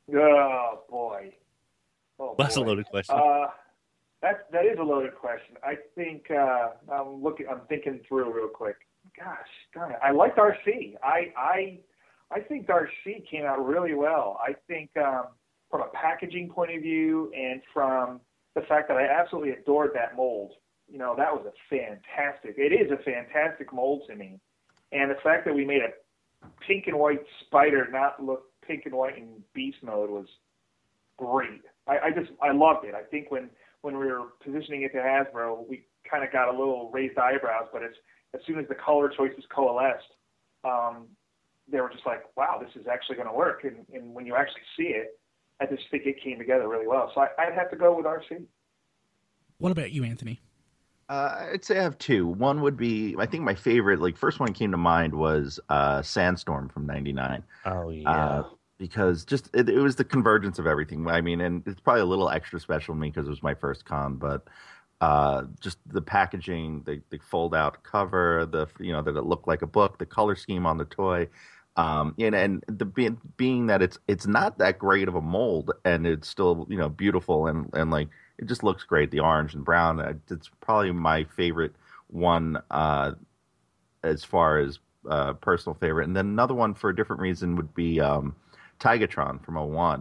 Oh boy. Oh, That's boy. a loaded question. Uh, that that is a loaded question. I think uh, I'm looking. I'm thinking through real quick. Gosh, darn it! I like Darcy. I I I think Darcy came out really well. I think um, from a packaging point of view and from the fact that I absolutely adored that mold. You know, that was a fantastic. It is a fantastic mold to me, and the fact that we made a pink and white spider not look pink and white in beast mode was great. I, I just I loved it. I think when, when we were positioning it to Hasbro, we kind of got a little raised eyebrows, but as as soon as the color choices coalesced, um, they were just like, wow, this is actually going to work. And, and when you actually see it, I just think it came together really well. So I, I'd have to go with R C. What about you, Anthony? Uh, I'd say I have two. One would be, I think my favorite, like first one came to mind was uh, Sandstorm from ninety-nine. Oh, yeah. Uh, because just it, it was the convergence of everything. I mean, and it's probably a little extra special to me because it was my first con, but uh, just the packaging, the, the fold-out cover, the you know that it looked like a book, the color scheme on the toy, um, and and the being, being that it's it's not that great of a mold, and it's still you know beautiful and and like it just looks great. The orange and brown, it's probably my favorite one uh, as far as uh, personal favorite. And then another one for a different reason would be. Um, Tigatron from oh one,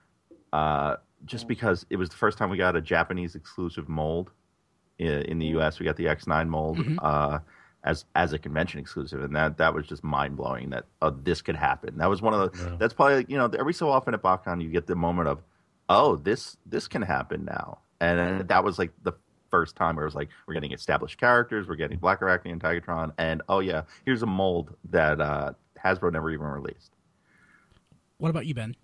uh, just because it was the first time we got a Japanese exclusive mold in, in the U S. We got the X nine mold mm-hmm. uh, as as a convention exclusive, and that that was just mind blowing that uh, this could happen. That was one of the. Yeah. That's probably you know every so often at BotCon you get the moment of, oh this this can happen now, and that was like the first time where it was like we're getting established characters, we're getting Black Arachne and Tigatron, and oh yeah, here's a mold that uh, Hasbro never even released. What about you, Ben?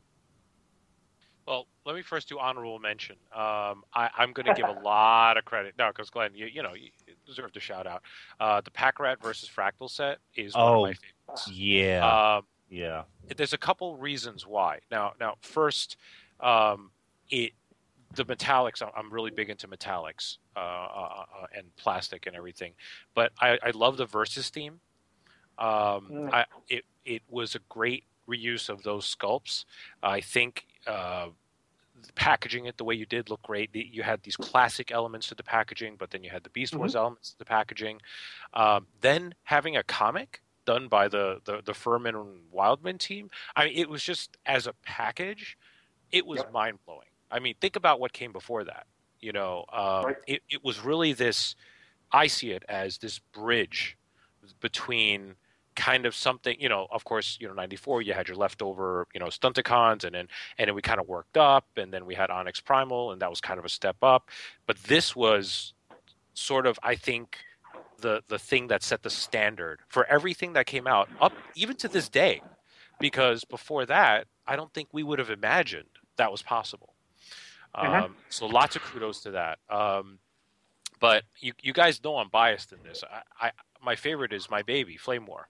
Well, let me first do honorable mention. Um, I, I'm going to give a lot of credit. No, because Glenn, you, you know, you deserve the shout out. Uh, the Pack-Rat versus Fractal set is one oh, of my favorites. Yeah. Um, yeah. There's a couple reasons why. Now, now, first, um, it the metallics. I'm really big into metallics uh, uh, and plastic and everything. But I, I love the Versus theme. Um, mm. I, it it was a great reuse of those sculpts. I think uh, packaging it the way you did looked great. You had these classic elements to the packaging, but then you had the Beast Wars mm-hmm. elements to the packaging. Um, then having a comic done by the, the, the Furman and Wildman team, I mean, it was just, as a package, it was yep. mind-blowing. I mean, think about what came before that. You know, um, right. it, it was really this, I see it as this bridge between kind of something, you know, of course, you know, ninety-four, you had your leftover, you know, Stunticons, and then and then we kind of worked up, and then we had Onyx Primal, and that was kind of a step up. But this was sort of, I think, the the thing that set the standard for everything that came out, up even to this day, because before that, I don't think we would have imagined that was possible. Uh-huh. Um, so lots of kudos to that. Um, but you you guys know I'm biased in this. I, I my favorite is my baby, Flame War.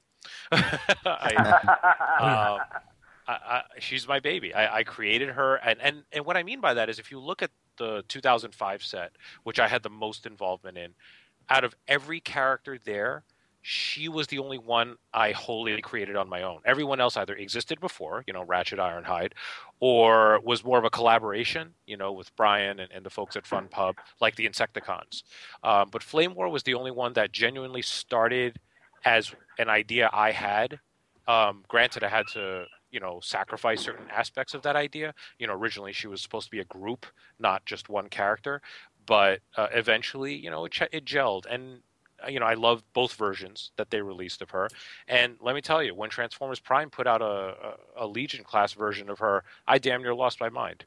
I, uh, I, I, she's my baby. I, I created her, and, and, and what I mean by that is if you look at the two thousand five set, which I had the most involvement in, out of every character there, she was the only one I wholly created on my own. Everyone else either existed before, you know, Ratchet, Ironhide, or was more of a collaboration, you know, with Brian and, and the folks at Fun Pub, like the Insecticons. Um, but Flame War was the only one that genuinely started as an idea I had. Um, granted, I had to, you know, sacrifice certain aspects of that idea. You know, originally she was supposed to be a group, not just one character. But uh, eventually, you know, it, it gelled. And, you know, I loved both versions that they released of her. And let me tell you, when Transformers Prime put out a, a, a Legion class version of her, I damn near lost my mind.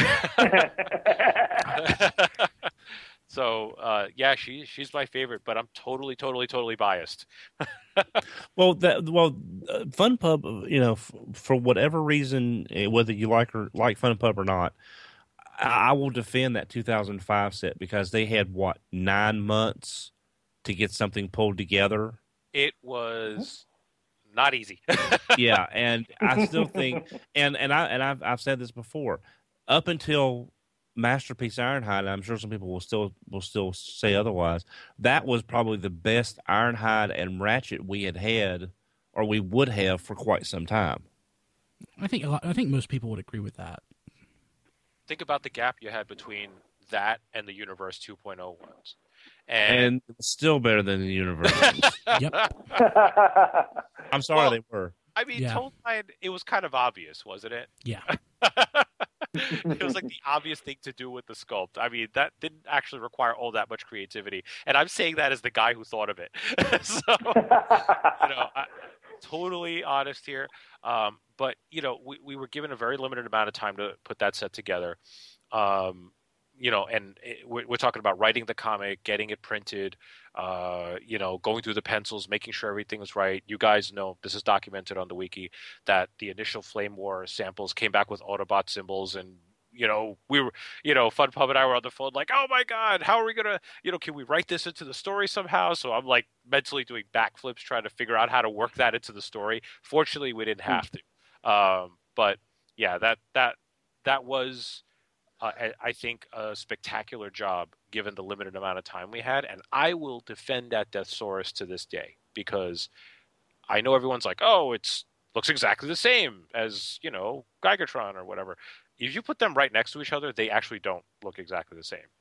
So, uh, yeah, she she's my favorite, but I'm totally, totally, totally biased. well, that well, uh, Fun Pub, you know, f- for whatever reason, whether you like or like Fun Pub or not, I, I will defend that two thousand five set because they had what nine months to get something pulled together. It was not easy. Yeah, and I still think, and and I and I've I've said this before, up until Masterpiece Ironhide, and I'm sure some people will still will still say otherwise, that was probably the best Ironhide and Ratchet we had had, or we would have for quite some time. I think a lot, I think most people would agree with that. think about the gap you had between that and the Universe two point oh ones. And, and still better than the Universe. Yep. I'm sorry Well, they were. I mean, Yeah. Tone Line, it was kind of obvious, wasn't it? Yeah. It was like the obvious thing to do with the sculpt. I mean, that didn't actually require all that much creativity. And I'm saying that as the guy who thought of it. So, you know, I, totally honest here. Um, but, you know, we, we were given a very limited amount of time to put that set together. Um, you know, and it, we're, we're talking about writing the comic, getting it printed, uh, you know, going through the pencils, making sure everything is right. You guys know, this is documented on the wiki, that the initial Flame War samples came back with Autobot symbols, and, you know, we were, you know, Fun Pub and I were on the phone like, oh my God, how are we going to, you know, can we write this into the story somehow? So I'm like mentally doing backflips, trying to figure out how to work that into the story. Fortunately, we didn't have to. Um, but yeah, that, that, that was, Uh, I, I think a spectacular job given the limited amount of time we had, and I will defend that Deathsaurus to this day because I know everyone's like, "Oh, it's looks exactly the same as you know Gigatron or whatever." If you put them right next to each other, they actually don't look exactly the same.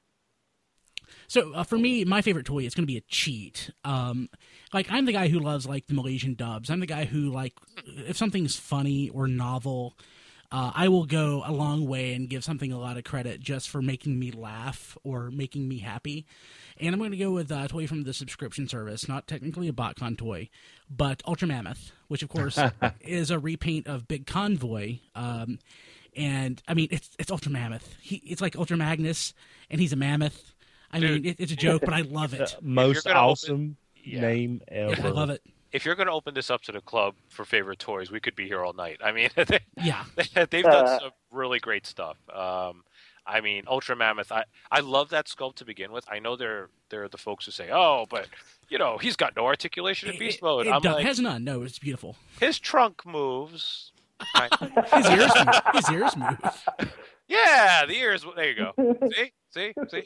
So uh, for me, my favorite toy is going to be a cheat. Um, like I'm the guy who loves like the Malaysian dubs. I'm the guy who like if something's funny or novel. Uh, I will go a long way and give something a lot of credit just for making me laugh or making me happy. And I'm going to go with a toy from the subscription service, not technically a BotCon toy, but Ultra Mammoth, which of course is a repaint of Big Convoy. Um, and I mean, it's it's Ultra Mammoth. He, it's like Ultra Magnus, and he's a mammoth. I Dude. mean, it, it's a joke, but I love it. Most gonna awesome open- yeah. name ever. I love it. If you're going to open this up to the club for favorite toys, we could be here all night. I mean, they, Yeah. they've done some really great stuff. Um, I mean, Ultra Mammoth. I, I love that sculpt to begin with. I know they're they're the folks who say, "Oh, but you know, he's got no articulation in beast mode." It, it I'm do- like, has none. No, it's beautiful. his trunk moves. I- His ears move. His ears move. yeah, the ears. There you go. See, see, see.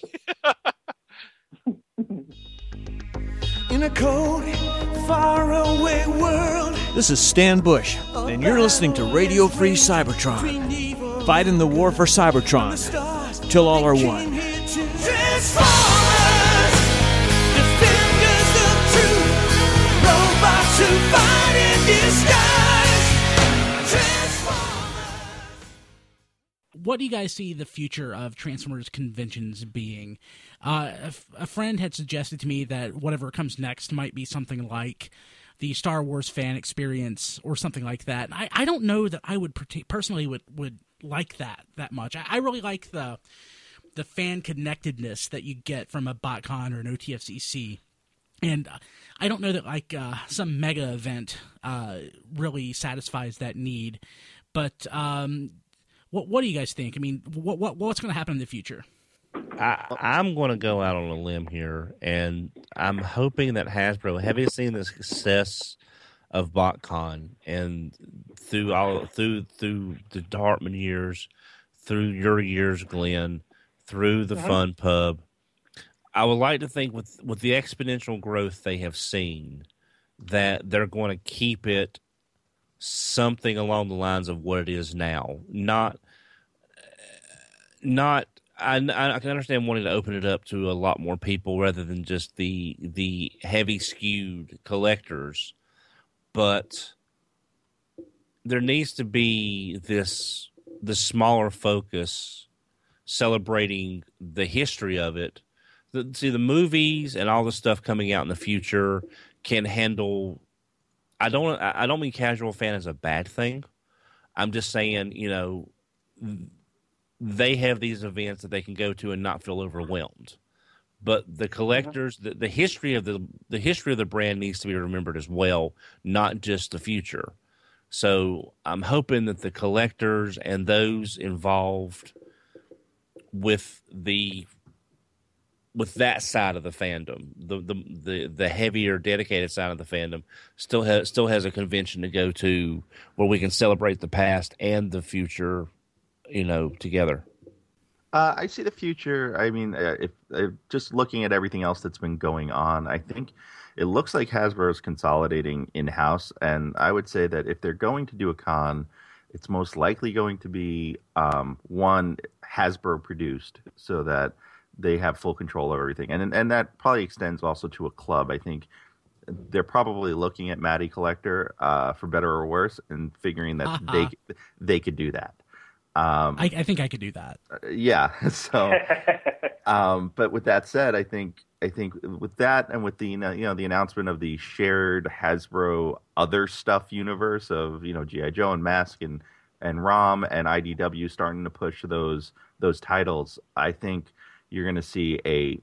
In a cold, faraway world. This is Stan Bush, and you're listening to Radio Free Cybertron. Fighting the war for Cybertron, till all are one. Transformers, defenders of truth, robots who fight in disguise. Transformers. What do you guys see the future of Transformers conventions being? Uh, a, f- a friend had suggested to me that whatever comes next might be something like the Star Wars fan experience or something like that. And I, I don't know that I would partic- personally would, would like that that much. I, I really like the the fan connectedness that you get from a BotCon or an O T F C C. And uh, I don't know that like uh, some mega event uh, really satisfies that need. But um, what what do you guys think? I mean, what what what's going to happen in the future? I, I'm going to go out on a limb here, and I'm hoping that Hasbro, having seen the success of BotCon and through all through through the Hartman years, through your years, Glenn, through the Mhm. Fun Pub, I would like to think with with the exponential growth they have seen, that they're going to keep it something along the lines of what it is now, not not. I, I can understand wanting to open it up to a lot more people rather than just the the heavy skewed collectors, but there needs to be this the smaller focus celebrating the history of it. The, see, the movies and all the stuff coming out in the future can handle. I don't. I don't mean casual fan as a bad thing. I'm just saying, you know. They have these events that they can go to and not feel overwhelmed. But the collectors, the, the history of the the history of the brand needs to be remembered as well, not just the future. So I'm hoping that the collectors and those involved with the with that side of the fandom, the the the, the heavier, dedicated side of the fandom, still has still has a convention to go to where we can celebrate the past and the future, you know, together. Uh, I see the future. I mean, uh, if, if just looking at everything else that's been going on, I think it looks like Hasbro is consolidating in-house. And I would say that if they're going to do a con, it's most likely going to be um, one Hasbro produced, so that they have full control of everything, and and that probably extends also to a club. I think they're probably looking at Matty Collector, uh, for better or worse, and figuring that uh-huh. they they could do that. Um, I, I think I could do that. Yeah. So, um, but with that said, I think I think with that and with the you know the announcement of the shared Hasbro other stuff universe of you know G I. Joe and Mask and and ROM and I D W starting to push those those titles, I think you're going to see a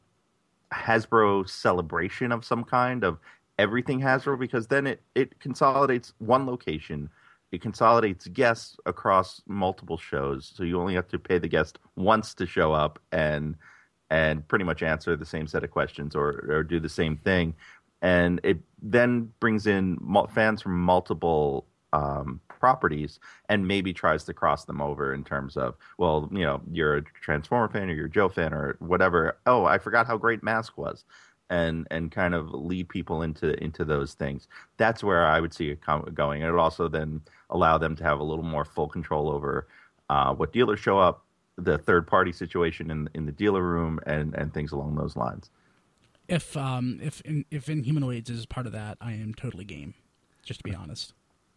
Hasbro celebration of some kind of everything Hasbro, because then it, it consolidates one location. It consolidates guests across multiple shows. So you only have to pay the guest once to show up and and pretty much answer the same set of questions or, or do the same thing. And it then brings in fans from multiple um, properties and maybe tries to cross them over in terms of, well, you know, you're a Transformer fan or you're a Joe fan or whatever. Oh, I forgot how great Mask was. And and kind of lead people into into those things. That's where I would see it com- going. It would also then allow them to have a little more full control over uh, what dealers show up, the third party situation in in the dealer room, and, and things along those lines. If um if in, if Inhumanoids is part of that, I am totally game. Just to be honest.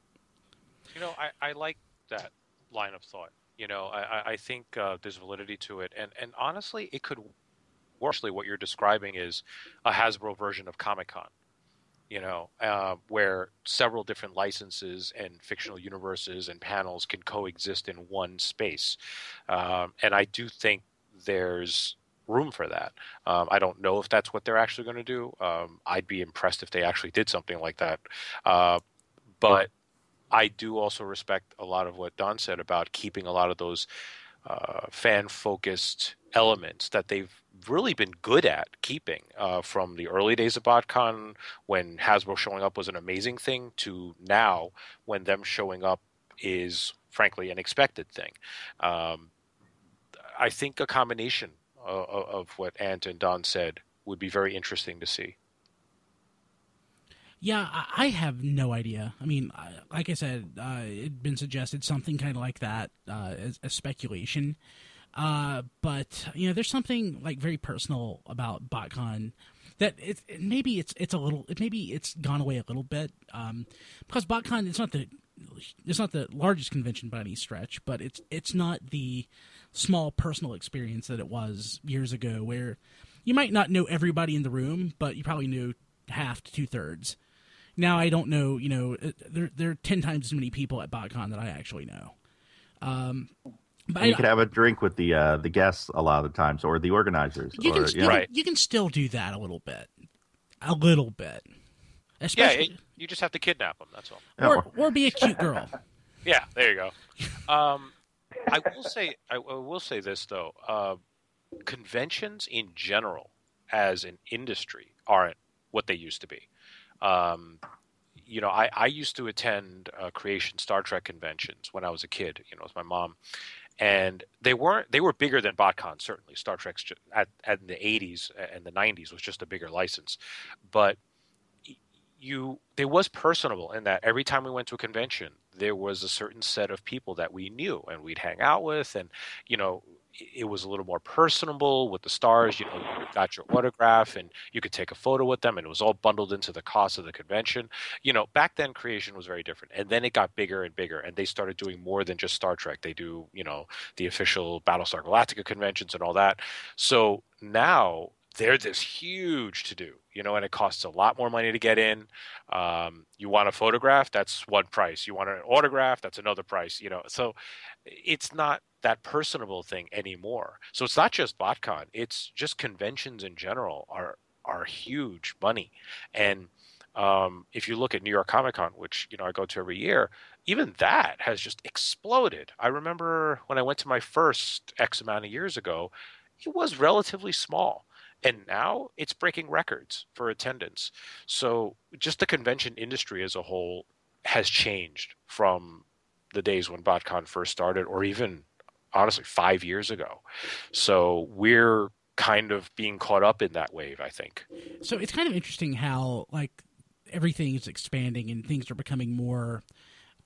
You know, I, I like that line of thought. You know, I I think uh, there's validity to it, and and honestly, it could. Actually, what you're describing is a Hasbro version of Comic-Con, you know, uh, where several different licenses and fictional universes and panels can coexist in one space. Um, and I do think there's room for that. Um, I don't know if that's what they're actually going to do. Um, I'd be impressed if they actually did something like that. Uh, but I do also respect a lot of what Don said about keeping a lot of those uh, fan-focused elements that they've really been good at keeping uh, from the early days of BotCon, when Hasbro showing up was an amazing thing, to now when them showing up is frankly an expected thing. Um, I think a combination of, of what Ant and Don said would be very interesting to see. Yeah, I have no idea. I mean, like I said, uh, it'd been suggested something kind of like that uh, as, as speculation. Uh, but you know, there's something like very personal about BotCon that it, it maybe it's it's a little it maybe it's gone away a little bit um, because BotCon it's not the it's not the largest convention by any stretch, but it's it's not the small personal experience that it was years ago, where you might not know everybody in the room, but you probably knew half to two thirds. Now I don't know, you know, there there are ten times as many people at BotCon that I actually know. Um, But you I, could have a drink with the uh, the guests a lot of the times, or the organizers. You can, or, you, know. can, you can still do that a little bit, a little bit. Especially, yeah, it, you just have to kidnap them. That's all. Or or be a cute girl. Yeah, there you go. Um, I will say, I, I will say this though: uh, conventions in general, as an industry, aren't what they used to be. Um, you know, I, I used to attend uh, Creation Star Trek conventions when I was a kid. You know, with my mom. And they weren't. They were bigger than BotCon, certainly. Star Trek's just, at, at in the eighties and the nineties was just a bigger license, but you there was personable in that every time we went to a convention, there was a certain set of people that we knew and we'd hang out with, and you know, it was a little more personable with the stars. You know, you got your autograph and you could take a photo with them, and it was all bundled into the cost of the convention. You know, back then Creation was very different, and then it got bigger and bigger, and they started doing more than just Star Trek. They do, you know, the official Battlestar Galactica conventions and all that. So now they're this huge to do, you know, and it costs a lot more money to get in. Um, you want a photograph, that's one price. You want an autograph, that's another price, you know. So it's not that personable thing anymore. So it's not just BotCon, it's just conventions in general are are huge money. And um, if you look at New York Comic Con, which, you know, I go to every year, even that has just exploded. I remember when I went to my first X amount of years ago, it was relatively small. And now it's breaking records for attendance. So just the convention industry as a whole has changed from the days when BotCon first started, or even honestly five years ago. So we're kind of being caught up in that wave, I think. So it's kind of interesting how like everything is expanding and things are becoming more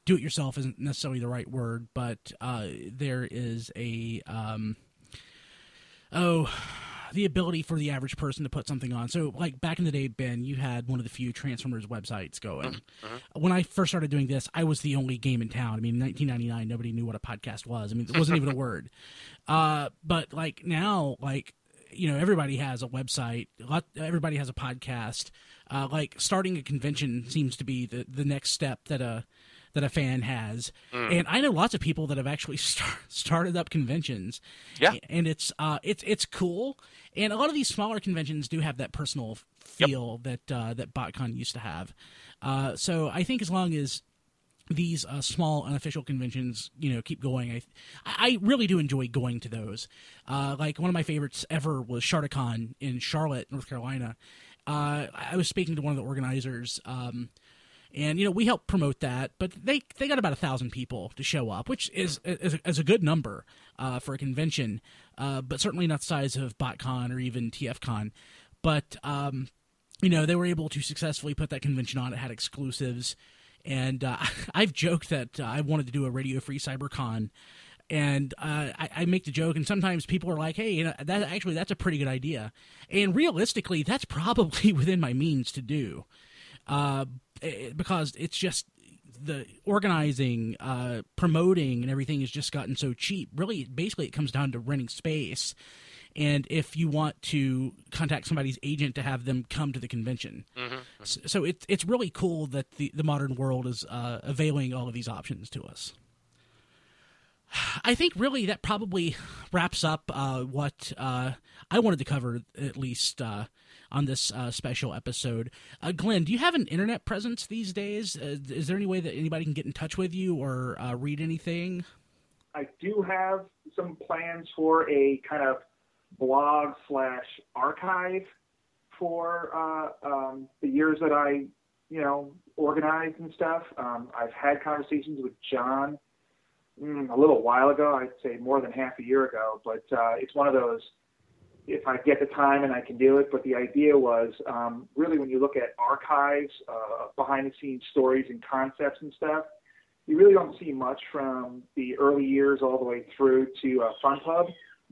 do-it-yourself isn't necessarily the right word, but uh, there is a um, oh. the ability for the average person to put something on. So, like, back in the day, Ben, you had one of the few Transformers websites going. Mm-hmm. When I first started doing this, I was the only game in town. I mean, in nineteen ninety-nine, nobody knew what a podcast was. I mean, it wasn't even a word. Uh, but, like, now, like, you know, everybody has a website. Everybody has a podcast. Uh, like, starting a convention seems to be the, the next step that a that a fan has. Mm. And I know lots of people that have actually start, started up conventions. Yeah. And it's uh it's it's cool. And a lot of these smaller conventions do have that personal feel yep. that uh, that BotCon used to have. Uh, so I think as long as these uh, small unofficial conventions, you know, keep going, I I really do enjoy going to those. Uh, like one of my favorites ever was ShardaCon in Charlotte, North Carolina. Uh, I was speaking to one of the organizers, um, and, you know, we helped promote that, but they they got about a thousand people to show up, which is, is, a, is a good number uh, for a convention, uh, but certainly not the size of BotCon or even TFCon. But, um, you know, they were able to successfully put that convention on. It had exclusives, and uh, I've joked that uh, I wanted to do a Radio Free CyberCon, and uh, I, I make the joke, and sometimes people are like, hey, you know, that actually, that's a pretty good idea. And realistically, that's probably within my means to do. Uh, because it's just the organizing, uh, promoting, and everything has just gotten so cheap. Really, basically, it comes down to renting space, and if you want to contact somebody's agent to have them come to the convention. Mm-hmm. So, so it's it's really cool that the, the modern world is uh, availing all of these options to us. I think really that probably wraps up uh, what uh, I wanted to cover, at least uh, on this uh, special episode. Uh, Glenn, do you have an internet presence these days? Uh, is there any way that anybody can get in touch with you or uh, read anything? I do have some plans for a kind of blog slash archive for uh, um, the years that I, you know, organized and stuff. Um, I've had conversations with John a little while ago, I'd say more than half a year ago, but uh, it's one of those, if I get the time and I can do it, but the idea was um, really when you look at archives, uh, behind-the-scenes stories and concepts and stuff, you really don't see much from the early years all the way through to uh, FunPub.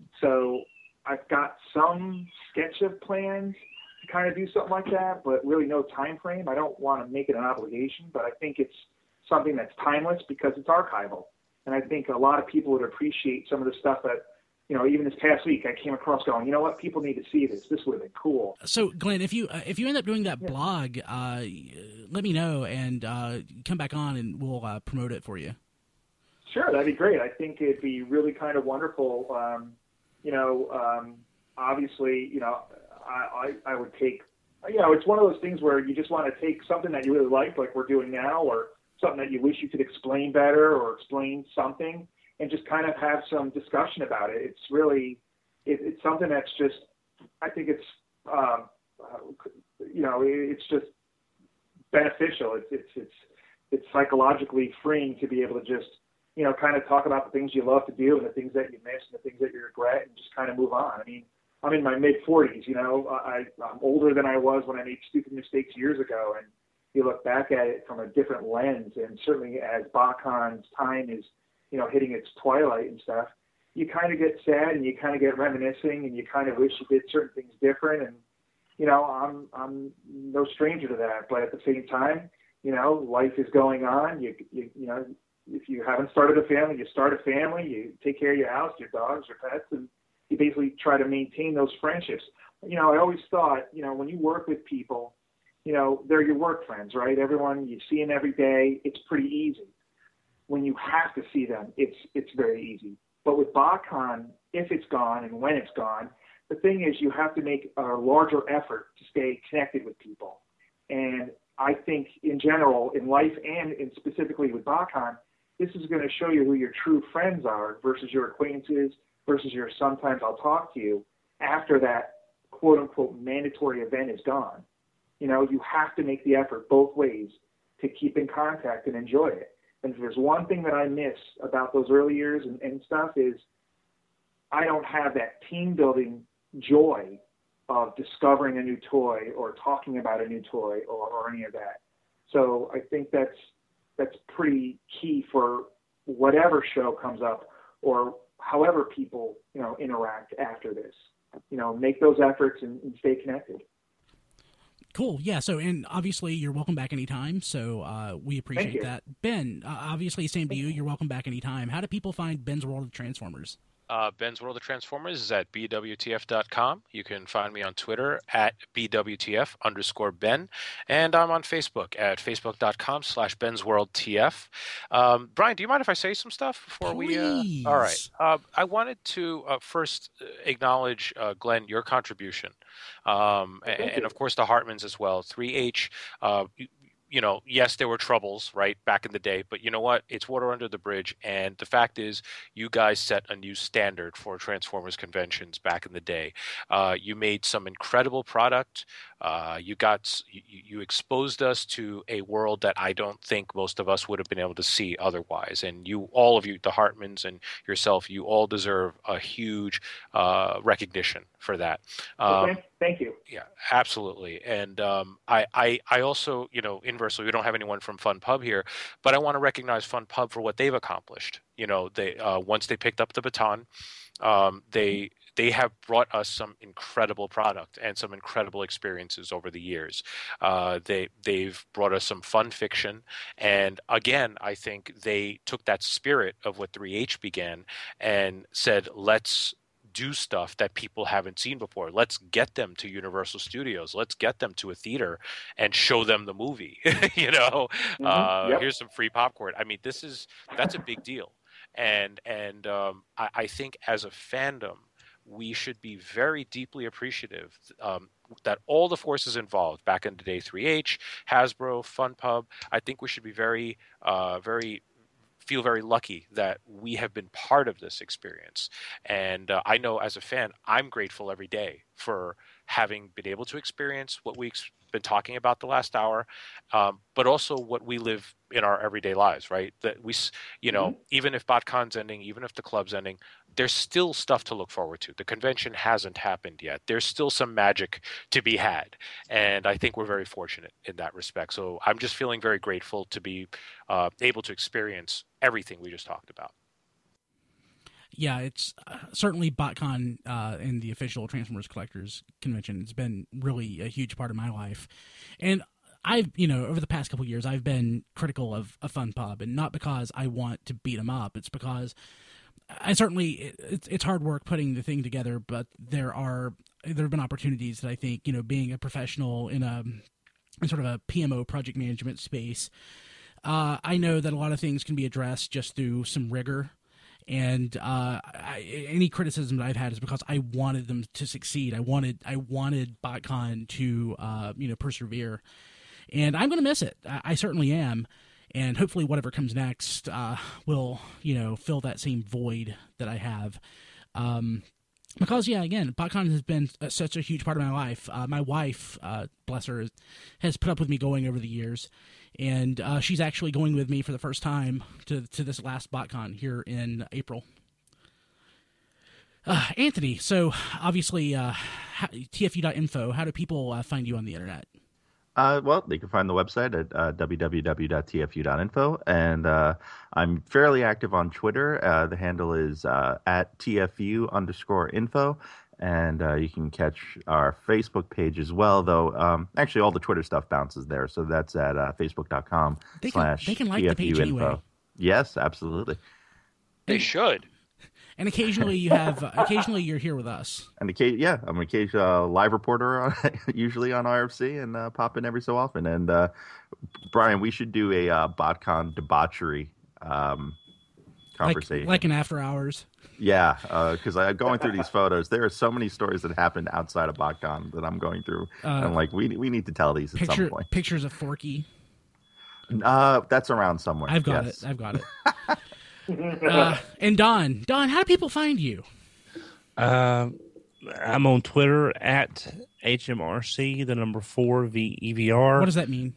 So I've got some sketch of plans to kind of do something like that, but really no time frame. I don't want to make it an obligation, but I think it's something that's timeless because it's archival. And I think a lot of people would appreciate some of the stuff that, you know, even this past week I came across going, you know what, people need to see this. This would have been cool. So, Glenn, if you uh, if you end up doing that yeah. blog, uh, let me know and uh, come back on and we'll uh, promote it for you. Sure, that'd be great. I think it'd be really kind of wonderful. Um, you know, um, obviously, you know, I, I, I would take, you know, it's one of those things where you just want to take something that you really like, like we're doing now, or something that you wish you could explain better or explain something and just kind of have some discussion about it. It's really, it, it's something that's just, I think it's, um, uh, you know, it's just beneficial. It's, it's, it's, it's psychologically freeing to be able to just, you know, kind of talk about the things you love to do and the things that you miss and the things that you regret and just kind of move on. I mean, I'm in my mid forties, you know, I, I'm older than I was when I made stupid mistakes years ago, and you look back at it from a different lens, and certainly as BotCon's time is, you know, hitting its twilight and stuff, you kind of get sad and you kind of get reminiscing and you kind of wish you did certain things different. And, you know, I'm, I'm no stranger to that, but at the same time, you know, life is going on. You, you, you know, if you haven't started a family, you start a family, you take care of your house, your dogs, your pets, and you basically try to maintain those friendships. You know, I always thought, you know, when you work with people, you know, they're your work friends, right? Everyone, you see them every day. It's pretty easy. When you have to see them, it's it's very easy. But with BotCon, if it's gone and when it's gone, the thing is you have to make a larger effort to stay connected with people. And I think in general, in life and in specifically with BotCon, this is going to show you who your true friends are versus your acquaintances versus your sometimes I'll talk to you after that quote-unquote mandatory event is gone. You know, you have to make the effort both ways to keep in contact and enjoy it. And if there's one thing that I miss about those early years and, and stuff is I don't have that team building joy of discovering a new toy or talking about a new toy or, or any of that. So I think that's that's pretty key for whatever show comes up or however people, you know, interact after this. You know, make those efforts and, and stay connected. Cool. Yeah. So, and obviously you're welcome back anytime. So uh, we appreciate that. Ben, uh, obviously same to you. You're welcome back anytime. How do people find Ben's World of Transformers? Uh, Ben's World of Transformers is at B W T F dot com. You can find me on Twitter at B W T F underscore Ben. And I'm on Facebook at Facebook dot com slash Ben's World T F. Um, Brian, do you mind if I say some stuff before Please. we... Uh... All right. Uh, I wanted to uh, first acknowledge, uh, Glenn, your contribution. Um, and, and, of course, the Hartmans as well. three H... Uh, You know, yes, there were troubles, right, back in the day, but you know what? It's water under the bridge, and the fact is you guys set a new standard for Transformers conventions back in the day. Uh, you made some incredible product. Uh, you got you, you exposed us to a world that I don't think most of us would have been able to see otherwise. And you, all of you, the Hartmans and yourself, you all deserve a huge uh, recognition for that. Um, okay. Thank you. Yeah, absolutely. And um, I, I, I also, you know, inversely, we don't have anyone from Fun Pub here, but I want to recognize Fun Pub for what they've accomplished. You know, they uh, once they picked up the baton, um, they they have brought us some incredible product and some incredible experiences over the years. Uh, they they've brought us some fun fiction, and again, I think they took that spirit of what three H began and said, let's do stuff that people haven't seen before. Let's get them to Universal Studios. Let's get them to a theater and show them the movie. you know, mm-hmm. uh, yep. here's some free popcorn. I mean, this is that's a big deal, and and um, I, I think as a fandom, we should be very deeply appreciative um, that all the forces involved back in the day, three H, Hasbro, Fun Pub. I think we should be very, uh, very. feel very lucky that we have been part of this experience. And uh, I know as a fan, I'm grateful every day for having been able to experience what we've been talking about the last hour, um, but also what we live in our everyday lives, right? That we, you know, mm-hmm. even if BotCon's ending, even if the club's ending, there's still stuff to look forward to. The convention hasn't happened yet. There's still some magic to be had. And I think we're very fortunate in that respect. So I'm just feeling very grateful to be uh, able to experience everything we just talked about. Yeah, it's uh, certainly BotCon uh, and the official Transformers Collectors Convention has been really a huge part of my life. And I've, you know, over the past couple of years, I've been critical of a Fun Pub, and not because I want to beat them up. It's because I certainly, it, it's, it's hard work putting the thing together, but there are, there have been opportunities that I think, you know, being a professional in a, in sort of a P M O project management space, uh, I know that a lot of things can be addressed just through some rigor. And uh, I, any criticism that I've had is because I wanted them to succeed. I wanted I wanted BotCon to uh, you know persevere, and I'm going to miss it. I, I certainly am, and hopefully whatever comes next uh, will you know fill that same void that I have. Um, because yeah, again, BotCon has been uh, such a huge part of my life. Uh, my wife, uh, bless her, has put up with me going over the years. And uh, she's actually going with me for the first time to to this last BotCon here in April. Uh, Anthony, so obviously uh, T F U dot info, how do people uh, find you on the internet? Uh, well, they can find the website at uh, w w w dot t f u dot info, and uh, I'm fairly active on Twitter. Uh, the handle is uh, at tfu underscore info. And uh, you can catch our Facebook page as well, though. Um, actually, all the Twitter stuff bounces there, so that's at uh, facebook dot com slash They can like the page info. anyway. Yes, absolutely. They should. And occasionally you have, uh, occasionally you're here with us. And occasion, yeah, I'm an occasional uh, live reporter, on, usually on R F C, and uh, pop in every so often. And uh, Brian, we should do a uh, BotCon debauchery um, conversation, like, like an after hours. Yeah, because uh, going through these photos, there are so many stories that happened outside of BotCon that I'm going through. Uh, I'm like, we we need to tell these picture, at some point. Pictures of Forky. Uh, that's around somewhere. I've got yes. it. I've got it. uh, and Don, Don, how do people find you? Uh, I'm on Twitter at H M R C, the number four V E V R. What does that mean?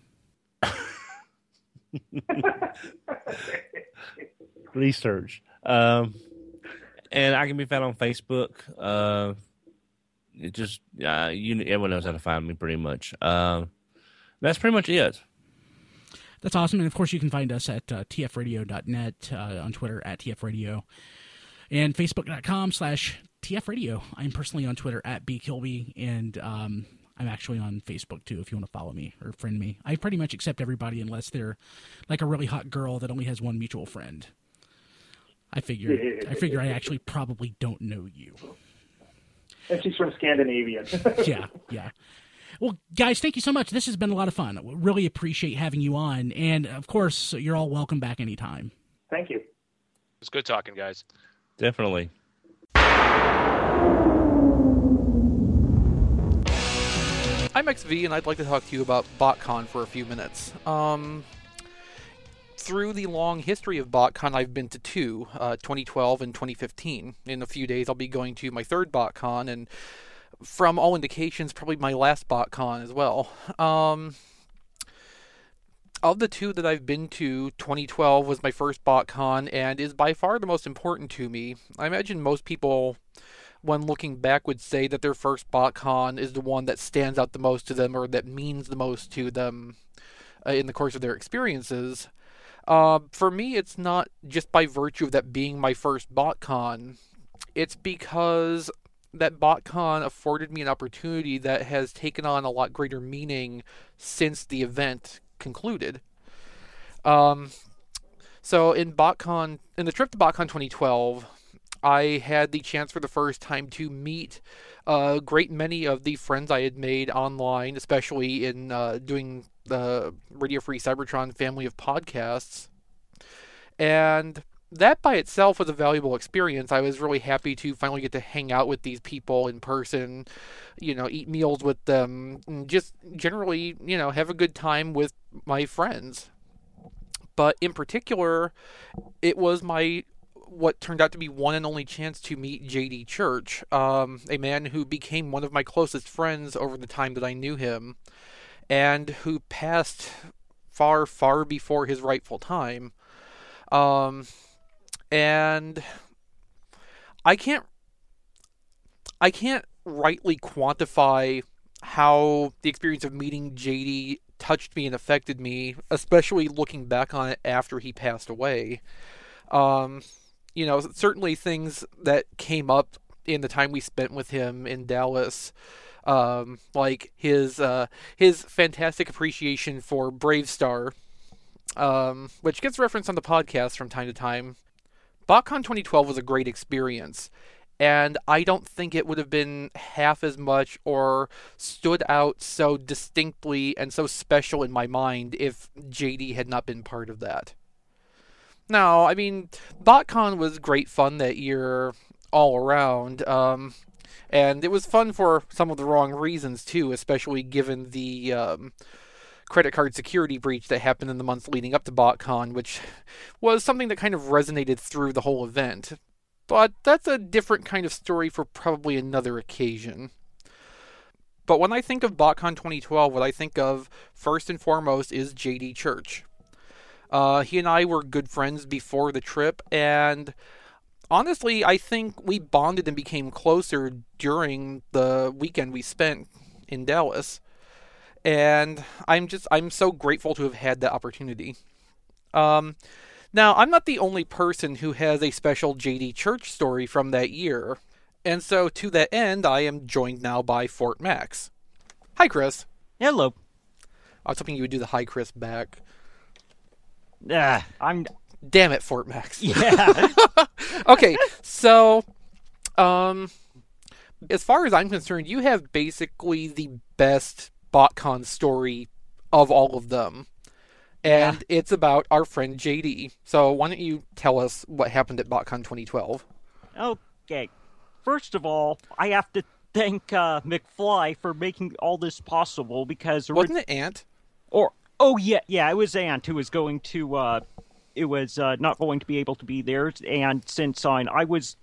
Research. Um, and I can be found on Facebook. Uh, it just uh, you, everyone knows how to find me pretty much. Uh, that's pretty much it. That's awesome. And, of course, you can find us at uh, t f radio dot net, uh, on Twitter at tfradio, and facebook.com slash tfradio. I'm personally on Twitter at bkilby, and um, I'm actually on Facebook, too, if you want to follow me or friend me. I pretty much accept everybody unless they're like a really hot girl that only has one mutual friend. I figure I figure I actually probably don't know you. And she's from Scandinavia. yeah, yeah. Well, guys, thank you so much. This has been a lot of fun. We really appreciate having you on. And, of course, you're all welcome back anytime. Thank you. It was good talking, guys. Definitely. I'm X V, and I'd like to talk to you about BotCon for a few minutes. Um, through the long history of BotCon, I've been to two, uh, twenty twelve and twenty fifteen. In a few days, I'll be going to my third BotCon, and from all indications, probably my last BotCon as well. Um, of the two that I've been to, twenty twelve was my first BotCon, and is by far the most important to me. I imagine most people, when looking back, would say that their first BotCon is the one that stands out the most to them, or that means the most to them uh, in the course of their experiences. Uh, for me, it's not just by virtue of that being my first BotCon. It's because that BotCon afforded me an opportunity that has taken on a lot greater meaning since the event concluded. Um, so in BotCon, in the trip to BotCon twenty twelve, I had the chance for the first time to meet a great many of the friends I had made online, especially in uh, doing the Radio Free Cybertron family of podcasts. And that by itself was a valuable experience. I was really happy to finally get to hang out with these people in person, you know, eat meals with them, and just generally, you know, have a good time with my friends. But in particular, it was my what turned out to be one and only chance to meet J D Church, um, a man who became one of my closest friends over the time that I knew him, and who passed far, far before his rightful time. Um, and I can't, I can't rightly quantify how the experience of meeting J D touched me and affected me, especially looking back on it after he passed away. Um, you know, certainly things that came up in the time we spent with him in Dallas, um, like his uh, his fantastic appreciation for BraveStar, um, which gets referenced on the podcast from time to time. BotCon twenty twelve was a great experience, and I don't think it would have been half as much or stood out so distinctly and so special in my mind if J D had not been part of that. Now, I mean, BotCon was great fun that year all around, um, and it was fun for some of the wrong reasons, too, especially given the um, credit card security breach that happened in the months leading up to BotCon, which was something that kind of resonated through the whole event. But that's a different kind of story for probably another occasion. But when I think of BotCon twenty twelve, what I think of first and foremost is J D Church. Uh, he and I were good friends before the trip, and honestly, I think we bonded and became closer during the weekend we spent in Dallas. And I'm just, I'm so grateful to have had that opportunity. Um, now, I'm not the only person who has a special J D Church story from that year. And so, to that end, I am joined now by Fort Max. Hi, Chris. Hello. I was hoping you would do the hi, Chris, back. Uh, I'm... Damn it, Fort Max. Yeah. Okay, so, um, as far as I'm concerned, you have basically the best BotCon story of all of them. And yeah. It's about our friend J D. So why don't you tell us what happened at BotCon twenty twelve? Okay. First of all, I have to thank uh, McFly for making all this possible, because... Wasn't it Ant? Or... Oh, yeah, yeah, it was Ant who was going to, uh, it was uh, not going to be able to be there, and since I, I was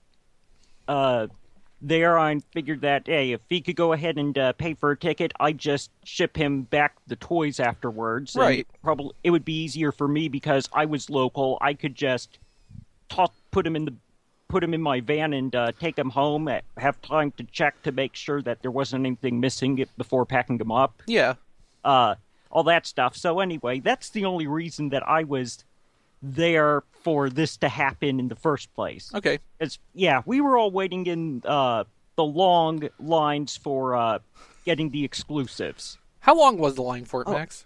uh, there, I figured that, hey, if he could go ahead and uh, pay for a ticket, I'd just ship him back the toys afterwards. Right. And probably, it would be easier for me because I was local. I could just toss, put him in the put him in my van and uh, take him home, have time to check to make sure that there wasn't anything missing before packing him up. Yeah. Uh... all that stuff. So anyway, that's the only reason that I was there for this to happen in the first place. Okay. It's, yeah, we were all waiting in uh, the long lines for uh, getting the exclusives. How long was the line for it, Oh. Max?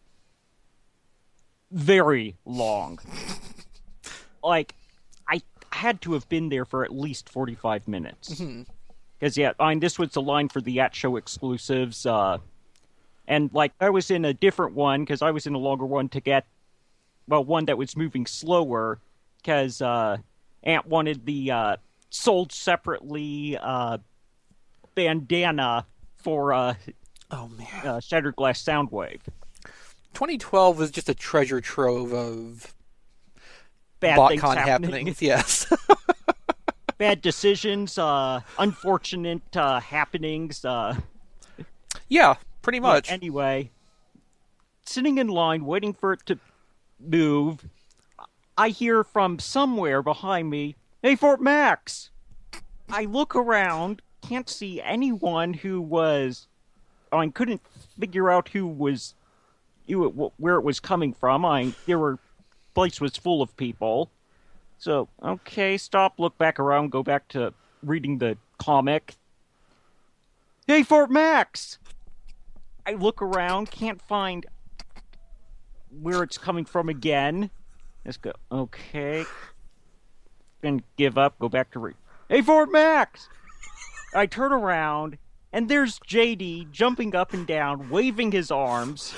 Very long. Like, I had to have been there for at least forty-five minutes. Because, Mm-hmm. yeah, I mean, this was the line for the at-show exclusives. Uh, and, like, I was in a different one, because I was in a longer one to get, well, one that was moving slower, because uh, Ant wanted the uh, sold separately uh, bandana for uh, oh, man. Uh, Shattered Glass Soundwave. twenty twelve was just a treasure trove of Bad BotCon things happening. happenings. Yes. Bad decisions, uh, unfortunate uh, happenings. Uh, yeah, pretty much. Yeah, anyway, sitting in line, waiting for it to move, I hear from somewhere behind me, "Hey, Fort Max!" I look around, can't see anyone who was... I couldn't figure out who was... Who, where it was coming from. I there were... place was full of people. So, okay, stop, look back around, go back to reading the comic. "Hey, Fort Max!" I look around, can't find where it's coming from again. Let's go, okay. Then give up, go back to read. "Hey, Fort Max!" I turn around, and there's J D jumping up and down, waving his arms.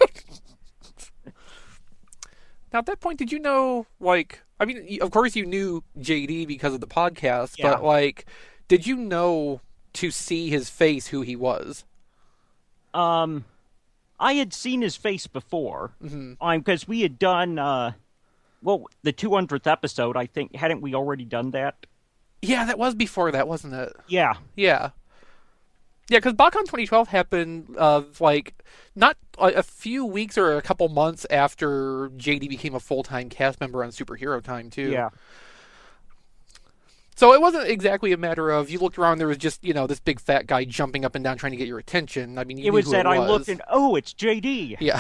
Now, at that point, did you know, like, I mean, of course you knew J D because of the podcast, Yeah. but, like, did you know to see his face who he was? Um, I had seen his face before. Mm-hmm. Um, because we had done, uh, well, the two hundredth episode, I think. Hadn't we already done that? Yeah, that was before that, wasn't it? Yeah. Yeah. Yeah, because BotCon twenty twelve happened, uh, like, not a, a few weeks or a couple months after J D became a full-time cast member on Superhero Time, too. Yeah. So it wasn't exactly a matter of you looked around, there was just, you know, this big fat guy jumping up and down trying to get your attention. I mean, you It knew was who that it I was. looked and, oh, it's J D. Yeah.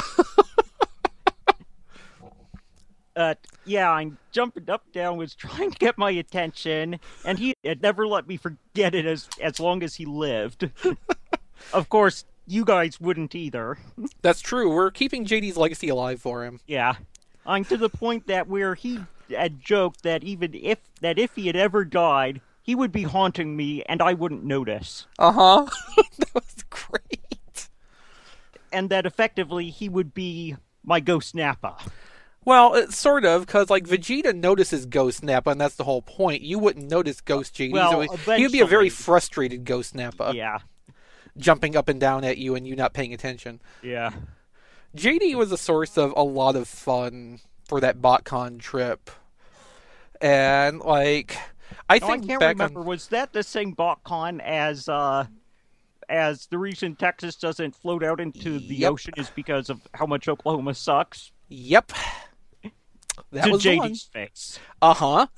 Uh, yeah, I'm jumping up, down, was trying to get my attention, and he had never let me forget it as, as long as he lived. Of course, you guys wouldn't either. That's true. We're keeping J D's legacy alive for him. Yeah. I'm to the point that where he had joked that even if, that if he had ever died, he would be haunting me and I wouldn't notice. Uh-huh. That was great. And that effectively he would be my Ghost Nappa. Well, it's sort of, because, like, Vegeta notices Ghost Nappa, and that's the whole point. You wouldn't notice Ghost J D, Well, so he would be a very eventually. frustrated Ghost Nappa. Yeah. Jumping up and down at you and you not paying attention. Yeah. J D was a source of a lot of fun for that BotCon trip. And, like, I Now, think I can't back remember, on... was that the same BotCon as, uh, as the reason Texas doesn't float out into the Yep. ocean is because of how much Oklahoma sucks? Yep. That to was the J one. D's face. Uh-huh.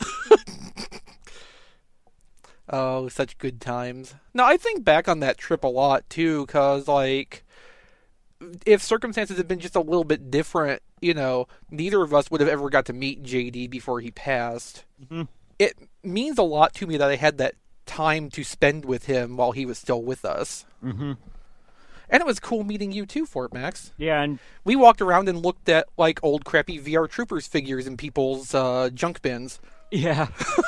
Oh, such good times. No, I think back on that trip a lot, too, because, like, if circumstances had been just a little bit different, you know, neither of us would have ever got to meet J D before he passed. Mm-hmm. It means a lot to me that I had that time to spend with him while he was still with us. Mm-hmm. And it was cool meeting you, too, Fort Max. Yeah, and... We walked around and looked at, like, old crappy V R Troopers figures in people's uh, junk bins. Yeah.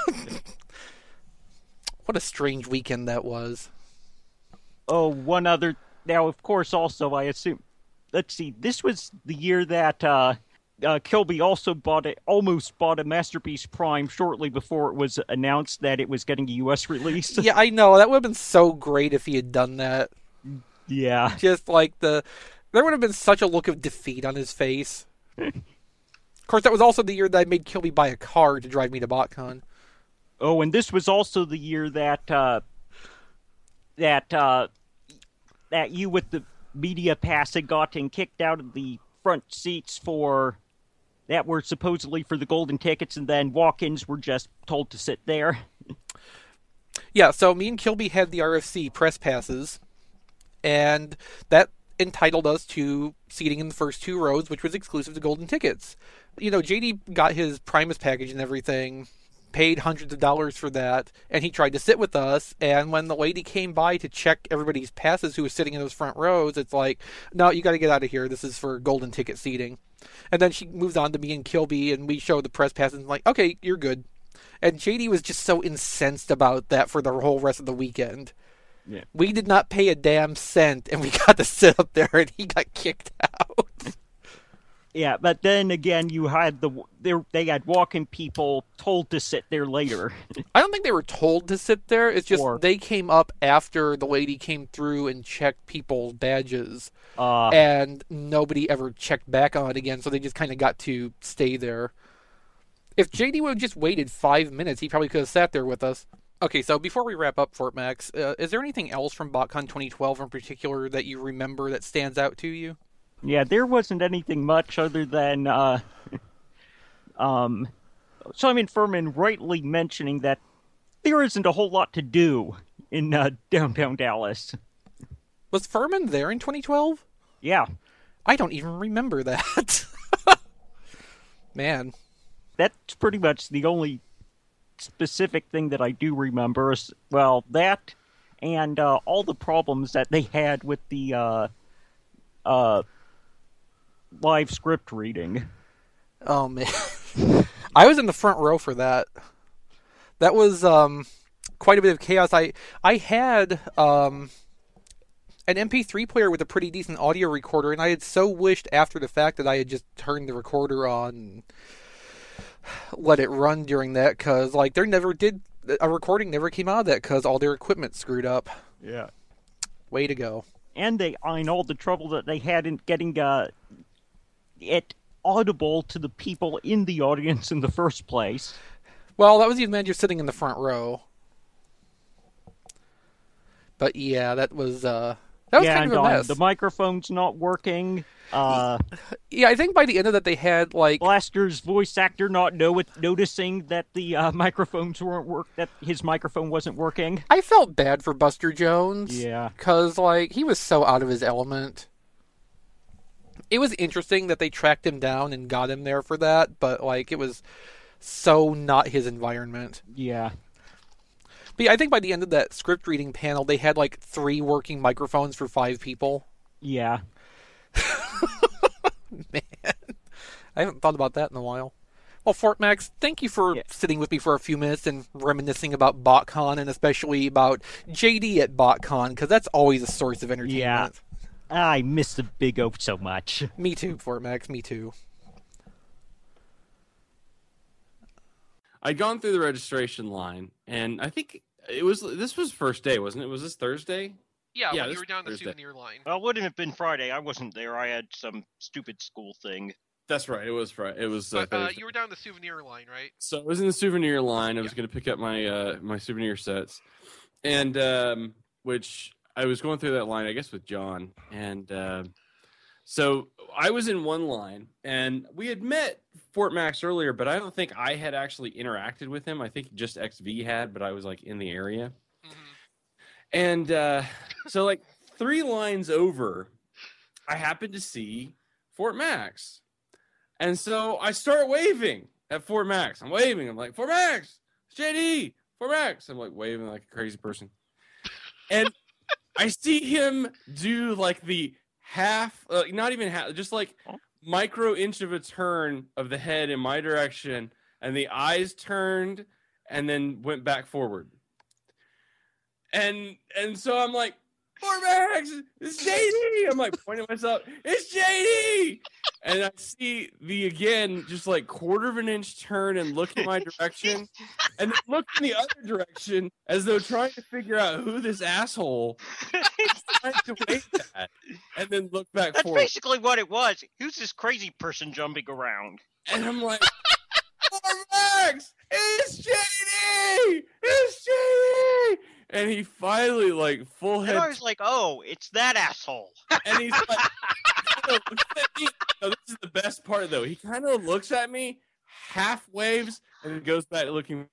What a strange weekend that was. Oh, one other... Now, of course, also, I assume... Let's see, this was the year that uh, uh, Kilby also bought it, almost bought a Masterpiece Prime shortly before it was announced that it was getting a U S release. Yeah, I know. That would have been so great if he had done that. Yeah. Just like the... There would have been such a look of defeat on his face. Of course, that was also the year that I made Kilby buy a car to drive me to BotCon. Oh, and this was also the year that, uh... That, uh... That you with the media pass had gotten kicked out of the front seats for... That were supposedly for the golden tickets, and then walk-ins were just told to sit there. Yeah, so me and Kilby had the R F C press passes, and that entitled us to seating in the first two rows, which was exclusive to golden tickets. You know, J D got his Primus package and everything, paid hundreds of dollars for that, and he tried to sit with us, and when the lady came by to check everybody's passes who was sitting in those front rows, it's like, no, you got to get out of here. This is for golden ticket seating. And then she moves on to me and Kilby, and we show the press passes, and like, okay, you're good. And J D was just so incensed about that for the whole rest of the weekend. Yeah. We did not pay a damn cent, and we got to sit up there, and he got kicked out. Yeah, but then again, you had the they, they had walking people told to sit there later. I don't think they were told to sit there. It's just Or- they came up after the lady came through and checked people's badges, Uh, and nobody ever checked back on it again, so they just kind of got to stay there. If J D would have just waited five minutes, he probably could have sat there with us. Okay, so before we wrap up, Fort Max, uh, is there anything else from BotCon twenty twelve in particular that you remember that stands out to you? Yeah, there wasn't anything much other than uh, um, Simon Furman rightly mentioning that there isn't a whole lot to do in uh, downtown Dallas. Was Furman there in twenty twelve? Yeah. I don't even remember that. Man. That's pretty much the only specific thing that I do remember. Is, well, that and uh, all the problems that they had with the uh, uh, live script reading. Oh, man. I was in the front row for that. That was um, quite a bit of chaos. I, I had um, an M P three player with a pretty decent audio recorder, and I had so wished after the fact that I had just turned the recorder on and let it run during that, because like there never did a recording never came out of that because all their equipment screwed up. Yeah. Way to go. And they, I know the trouble that they had in getting uh, it audible to the people in the audience in the first place. Well, that was even when you're sitting in the front row. But yeah, that was uh, that was yeah, kind of and, a uh, mess. the microphone's not working. Uh, yeah, I think by the end of that they had like Blaster's voice actor not know noticing that the uh, microphones weren't work that his microphone wasn't working. I felt bad for Buster Jones. Yeah. Because, like, he was so out of his element. It was interesting that they tracked him down and got him there for that, but, like, it was so not his environment. Yeah. But yeah, I think by the end of that script reading panel, they had, like, three working microphones for five people. Yeah. Man. I haven't thought about that in a while. Well, Fort Max, thank you for yeah. sitting with me for a few minutes and reminiscing about BotCon, and especially about J D at BotCon, because that's always a source of entertainment. Yeah. I miss the Big O so much. Me too, Fort Max, me too. I'd gone through the registration line, and I think it was this was first day, wasn't it? Was this Thursday? Yeah, yeah when you were down the Thursday. souvenir line. Well, it wouldn't have been Friday. I wasn't there. I had some stupid school thing. That's right. It was Friday. It was. Uh, But uh, Thursday. you were down the souvenir line, right? So I was in the souvenir line. I was going to pick up my uh, my souvenir sets, and um, which I was going through that line, I guess, with John, and uh, so I was in one line, and we had met Fort Max earlier, but I don't think I had actually interacted with him. I think just X V had, but I was like in the area, mm-hmm. and uh, so like three lines over, I happened to see Fort Max. And so I start waving at Fort Max. I'm waving. I'm like, Fort Max, it's J D, Fort Max. I'm like waving like a crazy person. And I see him do like the half, uh, not even half, just like micro inch of a turn of the head in my direction. And the eyes turned and then went back forward. And and so I'm like, Fort Max, it's J D. I'm like pointing at myself, it's J D. And I see the, again, just like quarter of an inch turn and look in my direction. And then look in the other direction as though trying to figure out who this asshole is trying to wave at. And then look back That's forward. basically what it was. Who's this crazy person jumping around? And I'm like, Fort Max, it's J D! It's J D! And he finally, like, full head. And I was like, oh, it's that asshole. And he's like, he looks at me. No, this is the best part, though. He kind of looks at me, half waves, and then goes back looking.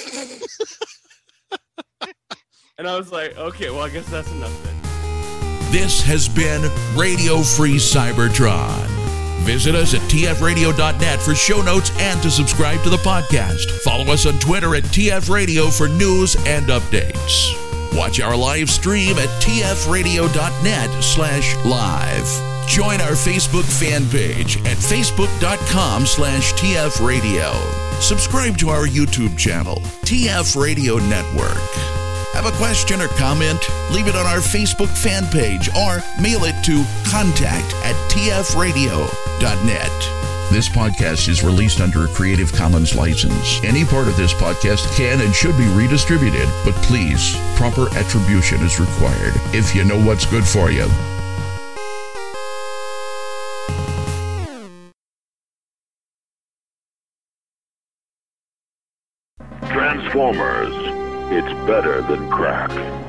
And I was like, okay, well, I guess that's enough then. This has been Radio Free Cybertron. Visit us at t f radio dot net for show notes and to subscribe to the podcast. Follow us on Twitter at T F Radio for news and updates. Watch our live stream at t f radio dot net slash live. Join our Facebook fan page at facebook dot com slash T F radio. Subscribe to our YouTube channel, T F Radio Network. Have a question or comment? Leave it on our Facebook fan page or mail it to contact at t f radio dot net. This podcast is released under a Creative Commons license. Any part of this podcast can and should be redistributed, but please, proper attribution is required if you know what's good for you. Transformers. It's better than crack.